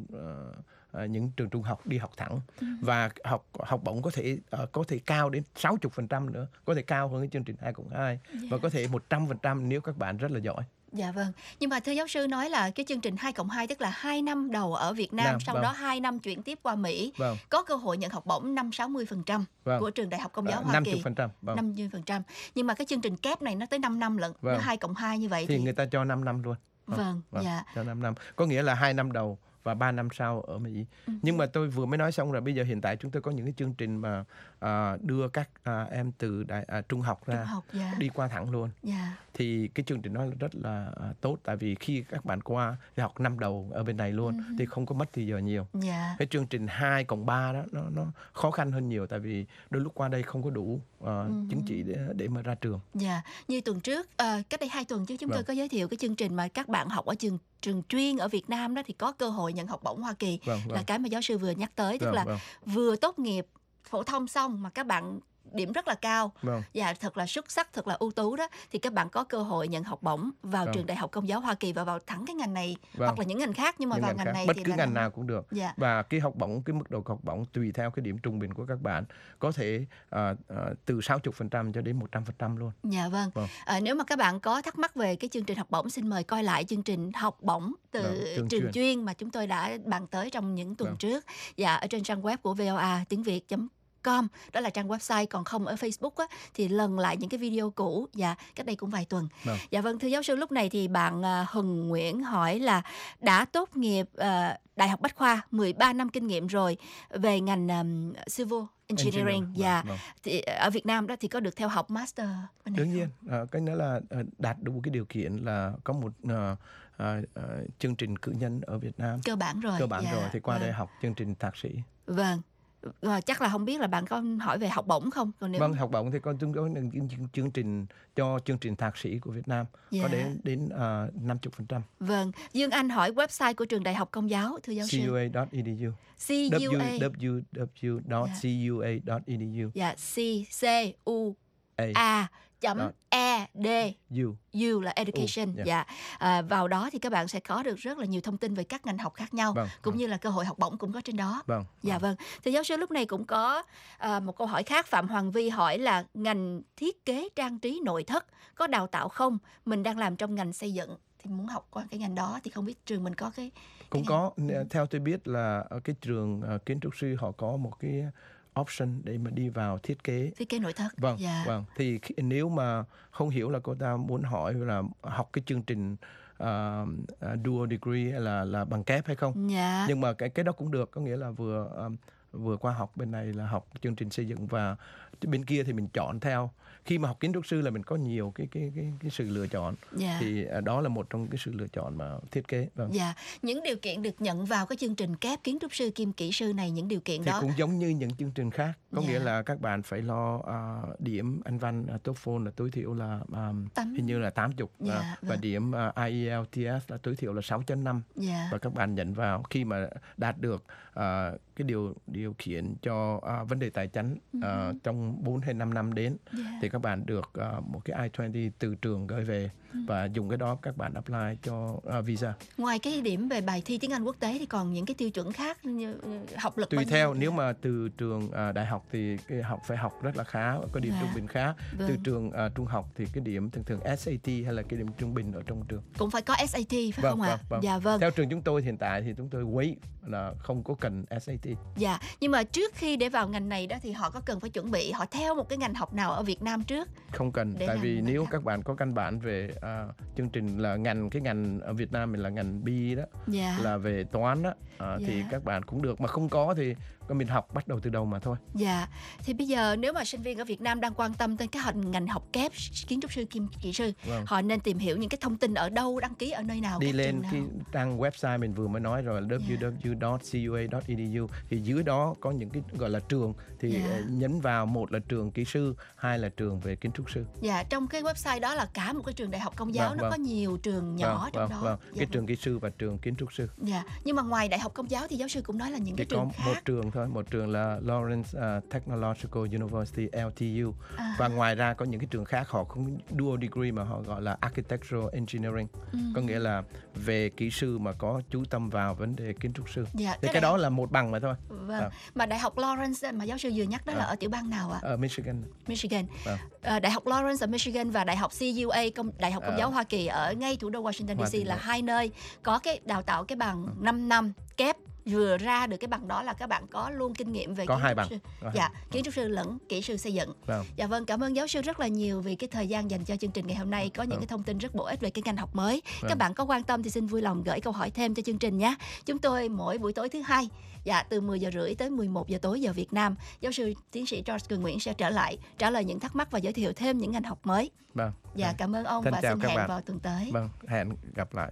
à, những trường trung học đi học thẳng, và học học bổng có thể à, có thể cao đến sáu mươi phần trăm nữa, có thể cao hơn cái chương trình hai cộng hai, và có thể một trăm phần trăm nếu các bạn rất là giỏi.
Dạ vâng. Nhưng mà thưa giáo sư nói là cái chương trình hai cộng hai tức là hai năm đầu ở Việt Nam,
Nam,
sau
vâng.
đó hai năm chuyển tiếp qua Mỹ.
Vâng.
Có cơ hội nhận học bổng năm sáu mươi phần trăm
Vâng.
của trường Đại học Công giáo
À,
Hoa
năm mươi
Kỳ.
phần trăm, vâng.
năm mươi phần trăm. Nhưng mà cái chương trình kép này nó tới năm năm lận.
Vâng.
Nó hai cộng hai như vậy
Thì
thì,
người ta cho năm năm luôn.
Vâng, dạ.
Cho năm năm. Có nghĩa là hai năm đầu và ba năm sau ở Mỹ. Nhưng mà tôi vừa mới nói xong rồi, bây giờ hiện tại chúng tôi có những cái chương trình mà à, đưa các à, em từ đại, à, trung học ra
Trung học, dạ.
đi qua thẳng luôn.
Dạ.
Thì cái chương trình đó rất là à, tốt, tại vì khi các bạn qua thì học năm đầu ở bên này luôn thì không có mất thời giờ nhiều.
Dạ.
Cái chương trình hai cộng ba đó nó nó khó khăn hơn nhiều, tại vì đôi lúc qua đây không có đủ à, chứng chỉ để để mà ra trường.
Dạ, như tuần trước, ờ, cách đây hai tuần chứ chúng tôi
Vâng.
có giới thiệu cái chương trình mà các bạn học ở trường trường chuyên ở Việt Nam đó thì có cơ hội nhận học bổng Hoa Kỳ.
Vâng,
Là
vâng.
cái mà giáo sư vừa nhắc tới, tức
Vâng,
là
vâng.
vừa tốt nghiệp phổ thông xong mà các bạn điểm rất là cao,
Vâng.
và thật là xuất sắc, thật là ưu tú đó, thì các bạn có cơ hội nhận học bổng vào
Vâng.
trường Đại học Công giáo Hoa Kỳ và vào thẳng cái ngành này,
Vâng.
hoặc là những ngành khác, nhưng mà
Những
vào
ngành
ngành
khác,
này
bất
thì
cứ
là
ngành
năm-
nào cũng được.
Dạ.
Và cái học bổng, cái mức độ học bổng tùy theo cái điểm trung bình của các bạn, có thể à, à, từ sáu mươi phần trăm cho đến một trăm phần trăm luôn.
Dạ vâng.
Vâng.
À, nếu mà các bạn có thắc mắc về cái chương trình học bổng, xin mời coi lại chương trình học bổng từ
Vâng,
trường,
trường
chuyên.
chuyên.
mà chúng tôi đã bàn tới trong những tuần
Vâng.
trước. Dạ, ở trên trang web của vê o a tiếng việt chấm com, đó là trang website, còn không ở Facebook á, thì lần lại những cái video cũ, dạ, cách đây cũng vài tuần.
Vâng.
Dạ vâng, thưa giáo sư, lúc này thì bạn à, Hùng Nguyễn hỏi là đã tốt nghiệp à, Đại học Bách khoa, mười ba năm kinh nghiệm rồi về ngành um, Civil Engineering,
Engineering,
dạ.
vâng, vâng.
Thì ở Việt Nam đó thì có được theo học master bên này
Đương
không?
nhiên, à, cái đó là à, đạt đủ cái điều kiện là có một à, à, à, chương trình cử nhân ở Việt Nam.
Cơ bản rồi.
Cơ bản
dạ,
rồi thì qua
vâng.
đây học chương trình thạc sĩ.
Vâng. Và chắc là không biết là bạn có hỏi về học bổng không? Còn nếu
Vâng, học bổng thì con chúng có những chương- chương trình cho chương trình thạc sĩ của Việt Nam
Dạ.
có đến đến uh, năm mươi phần trăm.
Vâng, Dương Anh hỏi website của trường Đại học Công giáo, thưa giáo sư.
cua dot e d u.
xê u a.
w w dot cua dot e d u.
Dạ, C C U
A.
A chấm
Đó.
E D
U.
U là education.
U, dạ.
Dạ. À, vào đó thì các bạn sẽ có được rất là nhiều thông tin về các ngành học khác nhau,
Vâng,
cũng
vâng.
như là cơ hội học bổng cũng có trên đó.
Vâng.
Dạ vâng. Thì giáo sư lúc này cũng có à, một câu hỏi khác. Phạm Hoàng Vi hỏi là ngành thiết kế trang trí nội thất có đào tạo không? Mình đang làm trong ngành xây dựng thì muốn học qua cái ngành đó, thì không biết trường mình có cái
Cũng
cái
có, theo tôi biết là ở cái trường ờ, kiến trúc sư họ có một cái option để mà đi vào thiết kế.
thiết kế nội thất.
Vâng,
Dạ.
vâng. Thì khi- nếu mà không hiểu là cô ta muốn hỏi là học cái chương trình uh, uh, dual degree hay là là bằng kép hay không.
Dạ.
Nhưng mà cái cái đó cũng được, có nghĩa là vừa um, vừa qua học bên này là học chương trình xây dựng, và bên kia thì mình chọn theo. Khi mà học kiến trúc sư là mình có nhiều cái cái cái cái sự lựa chọn.
Dạ.
Thì uh, đó là một trong cái sự lựa chọn mà thiết kế. Vâng.
Dạ, những điều kiện được nhận vào cái chương trình kép kiến trúc sư kim kỹ sư này, những điều kiện
Thì
đó.
cũng giống như những chương trình khác, có
Dạ.
nghĩa là các bạn phải lo uh, điểm Anh văn uh, TOEFL là tối thiểu là um,
Tám-
hình như là tám mươi,
Dạ,
uh, và
vâng.
điểm uh, i e l t s là tối thiểu là sáu chấm năm.
Dạ.
Và các bạn nhận vào khi mà đạt được uh, cái điều điều khiển cho uh, vấn đề tài chính ờ, trong bốn hay năm năm đến
Yeah.
thì các bạn được ờ, một cái I twenty từ trường gửi về và dùng cái đó các bạn apply cho ờ, visa.
Ngoài cái điểm về bài thi tiếng Anh quốc tế thì còn những cái tiêu chuẩn khác như ừ, học lực
Tùy
bao nhiêu?
theo, nếu mà từ trường ờ, đại học thì cái học phải học rất là khá, có điểm
Dạ.
trung bình khá. Từ
Vâng.
trường ờ, trung học thì cái điểm thường thường ét a tê hay là cái điểm trung bình ở trong trường.
Cũng phải có ét a tê phải
Vâng,
không ạ?
vâng, vâng.
Dạ vâng.
Theo trường chúng tôi hiện tại thì chúng tôi wait là không có cần ét a tê.
Dạ, nhưng mà trước khi để vào ngành này đó thì họ có cần phải chuẩn bị, họ theo một cái ngành học nào ở Việt Nam trước?
Không cần,
Để
tại
làm
vì
ngành
nếu
học.
các bạn có căn bản về à, chương trình là ngành cái ngành ở Việt Nam mình là ngành B đó,
Dạ.
là về toán đó, à, thì
Dạ.
các bạn cũng được, mà không có thì mình học bắt đầu từ đầu mà thôi.
Dạ, thì bây giờ nếu mà sinh viên ở Việt Nam đang quan tâm tới cái hành- ngành học kép kiến trúc sư kim kỹ sư,
Vâng.
họ nên tìm hiểu những cái thông tin ở đâu, đăng ký ở nơi nào,
Đi
các
lên
trường nào?
cái trang website mình vừa mới nói rồi,
Dạ.
w w w chấm c u a chấm e d u, thì dưới đó có những cái gọi là trường, thì
Dạ.
ờ, nhấn vào, một là trường kỹ sư, hai là trường về kiến trúc sư.
Dạ, trong cái website đó là cả một cái trường đại học công giáo,
Vâng,
nó
vâng.
có nhiều trường nhỏ
Vâng,
trong
vâng,
đó.
vâng.
Dạ,
Cái
vâng.
trường kỹ sư và trường kiến trúc sư.
Dạ, nhưng mà ngoài đại học công giáo thì giáo sư cũng nói là những
Chỉ
cái
có
trường
một
khác.
trường thôi, một trường là Lawrence uh, Technological University L T U.
À.
Và ngoài ra có những cái trường khác họ không dual degree mà họ gọi là Architectural Engineering,
Ừ.
có nghĩa là về kỹ sư mà có chú tâm vào vấn đề kiến trúc sư.
Dạ,
Thì
cái
cái
đại
đó
học-
là một bằng mà thôi.
Vâng.
À.
Mà đại học Lawrence mà giáo sư vừa nhắc đó là
À.
ở tiểu bang nào ạ?
Ở Michigan.
Michigan.
Vâng.
Ờ, đại học Lawrence ở Michigan và đại học C U A công đại học công
Ờ.
giáo Hoa Kỳ ở ngay thủ đô Washington D C
Washington.
là hai nơi có cái đào tạo cái bằng năm năm kép. Vừa ra được cái bằng đó là các bạn có luôn kinh nghiệm về
Có
kiến
hai
trúc
bằng.
sư.
Có hai
Dạ,
bằng.
kiến trúc sư lẫn kỹ sư xây dựng.
Vâng.
Dạ vâng, cảm ơn giáo sư rất là nhiều vì cái thời gian dành cho chương trình ngày hôm nay, có những
Vâng.
cái thông tin rất bổ ích về cái ngành học mới.
Vâng.
Các bạn có quan tâm thì xin vui lòng gửi câu hỏi thêm cho chương trình nhé. Chúng tôi mỗi buổi tối thứ hai, dạ từ mười giờ rưỡi tới mười một giờ tối giờ Việt Nam, giáo sư tiến sĩ George Cường Nguyễn sẽ trở lại trả lời những thắc mắc và giới thiệu thêm những ngành học mới.
Vâng.
Dạ, cảm ơn ông
Thân
và
chào
xin
các
hẹn
bạn.
vào tuần tới.
Vâng, hẹn gặp lại.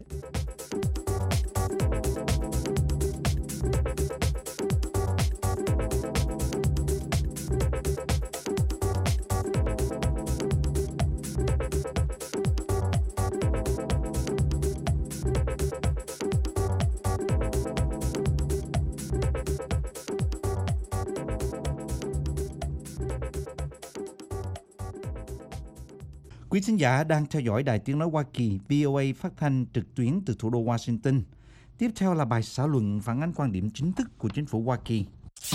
Quý thính giả đang theo dõi Đài Tiếng Nói Hoa Kỳ V O A phát thanh trực tuyến từ thủ đô Washington. Tiếp theo là bài xã luận phản ánh quan điểm chính thức của chính phủ Hoa Kỳ.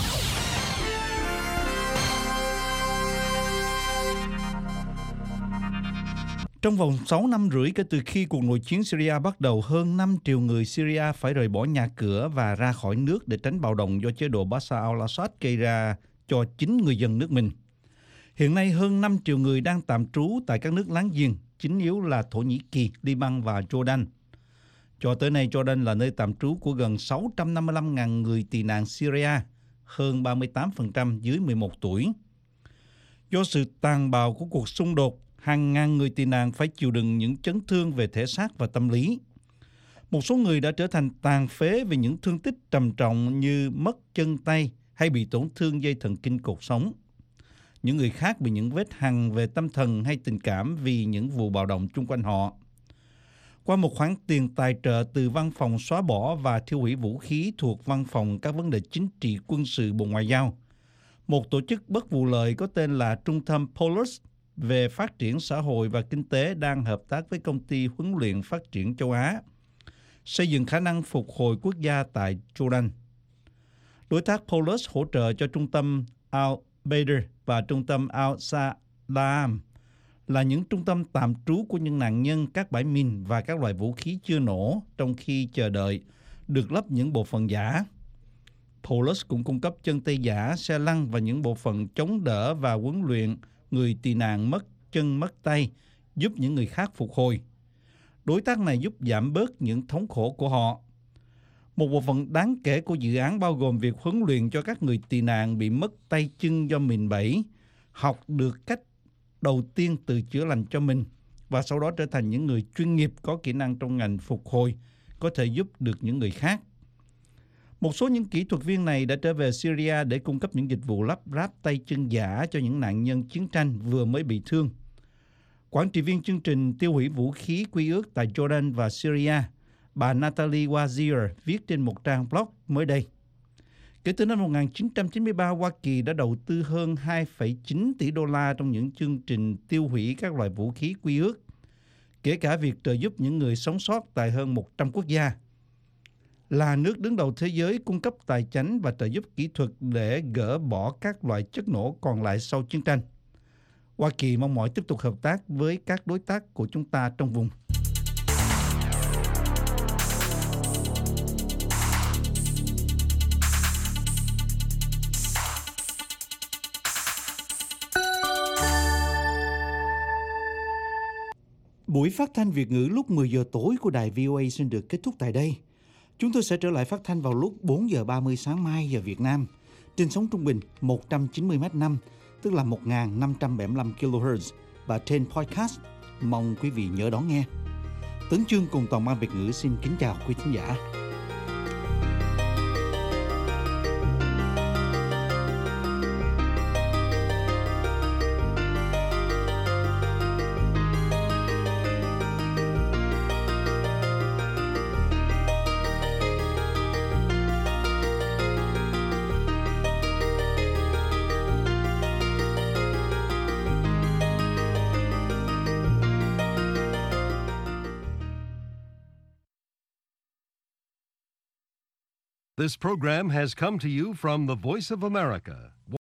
Trong vòng sáu năm rưỡi kể từ khi cuộc nội chiến Syria bắt đầu, hơn năm triệu người Syria phải rời bỏ nhà cửa và ra khỏi nước để tránh bạo động do chế độ Bashar al-Assad gây ra cho chính người dân nước mình. Hiện nay hơn năm triệu người đang tạm trú tại các nước láng giềng, chính yếu là Thổ Nhĩ Kỳ, Liban và Jordan. Cho tới nay, Jordan là nơi tạm trú của gần sáu trăm năm mươi lăm nghìn người tị nạn Syria, hơn ba mươi tám phần trăm dưới mười một tuổi. Do sự tàn bạo của cuộc xung đột, hàng ngàn người tị nạn phải chịu đựng những chấn thương về thể xác và tâm lý. Một số người đã trở thành tàn phế vì những thương tích trầm trọng như mất chân tay hay bị tổn thương dây thần kinh cột sống. Những người khác bị những vết hằn về tâm thần hay tình cảm vì những vụ bạo động chung quanh họ. Qua một khoản tiền tài trợ từ Văn phòng xóa bỏ và tiêu hủy vũ khí thuộc Văn phòng các vấn đề chính trị quân sự Bộ Ngoại giao, một tổ chức bất vụ lợi có tên là Trung tâm Polis về phát triển xã hội và kinh tế đang hợp tác với công ty huấn luyện phát triển châu Á, xây dựng khả năng phục hồi quốc gia tại Jordan. Đối tác Polis hỗ trợ cho trung tâm Al-Badr và trung tâm Al-Salam là những trung tâm tạm trú của những nạn nhân các bãi mìn và các loại vũ khí chưa nổ trong khi chờ đợi được lắp những bộ phận giả. Polis cũng cung cấp chân tay giả, xe lăn và những bộ phận chống đỡ và huấn luyện người tị nạn mất chân mất tay, giúp những người khác phục hồi. Đối tác này giúp giảm bớt những thống khổ của họ. Một bộ phận đáng kể của dự án bao gồm việc huấn luyện cho các người tị nạn bị mất tay chân do mìn bẫy, học được cách đầu tiên tự chữa lành cho mình và sau đó trở thành những người chuyên nghiệp có kỹ năng trong ngành phục hồi, có thể giúp được những người khác. Một số những kỹ thuật viên này đã trở về Syria để cung cấp những dịch vụ lắp ráp tay chân giả cho những nạn nhân chiến tranh vừa mới bị thương. Quản trị viên chương trình tiêu hủy vũ khí quy ước tại Jordan và Syria, bà Natalie Wazir viết trên một trang blog mới đây. Kể từ năm một nghìn chín trăm chín mươi ba, Hoa Kỳ đã đầu tư hơn hai phẩy chín tỷ đô la trong những chương trình tiêu hủy các loại vũ khí quy ước, kể cả việc trợ giúp những người sống sót tại hơn một trăm quốc gia. Là nước đứng đầu thế giới cung cấp tài chánh và trợ giúp kỹ thuật để gỡ bỏ các loại chất nổ còn lại sau chiến tranh, Hoa Kỳ mong mỏi tiếp tục hợp tác với các đối tác của chúng ta trong vùng. Buổi phát thanh Việt ngữ lúc mười giờ tối của đài vê o a xin được kết thúc tại đây. Chúng tôi sẽ trở lại phát thanh vào lúc bốn giờ ba mươi sáng mai giờ Việt Nam, trên sóng trung bình một trăm chín mươi mét năm, tức là một nghìn năm trăm bảy mươi lăm ki lô héc và trên podcast. Mong quý vị nhớ đón nghe. Tấn Chương cùng toàn ban Việt ngữ xin kính chào quý thính giả.
This program has come to you from the Voice of America.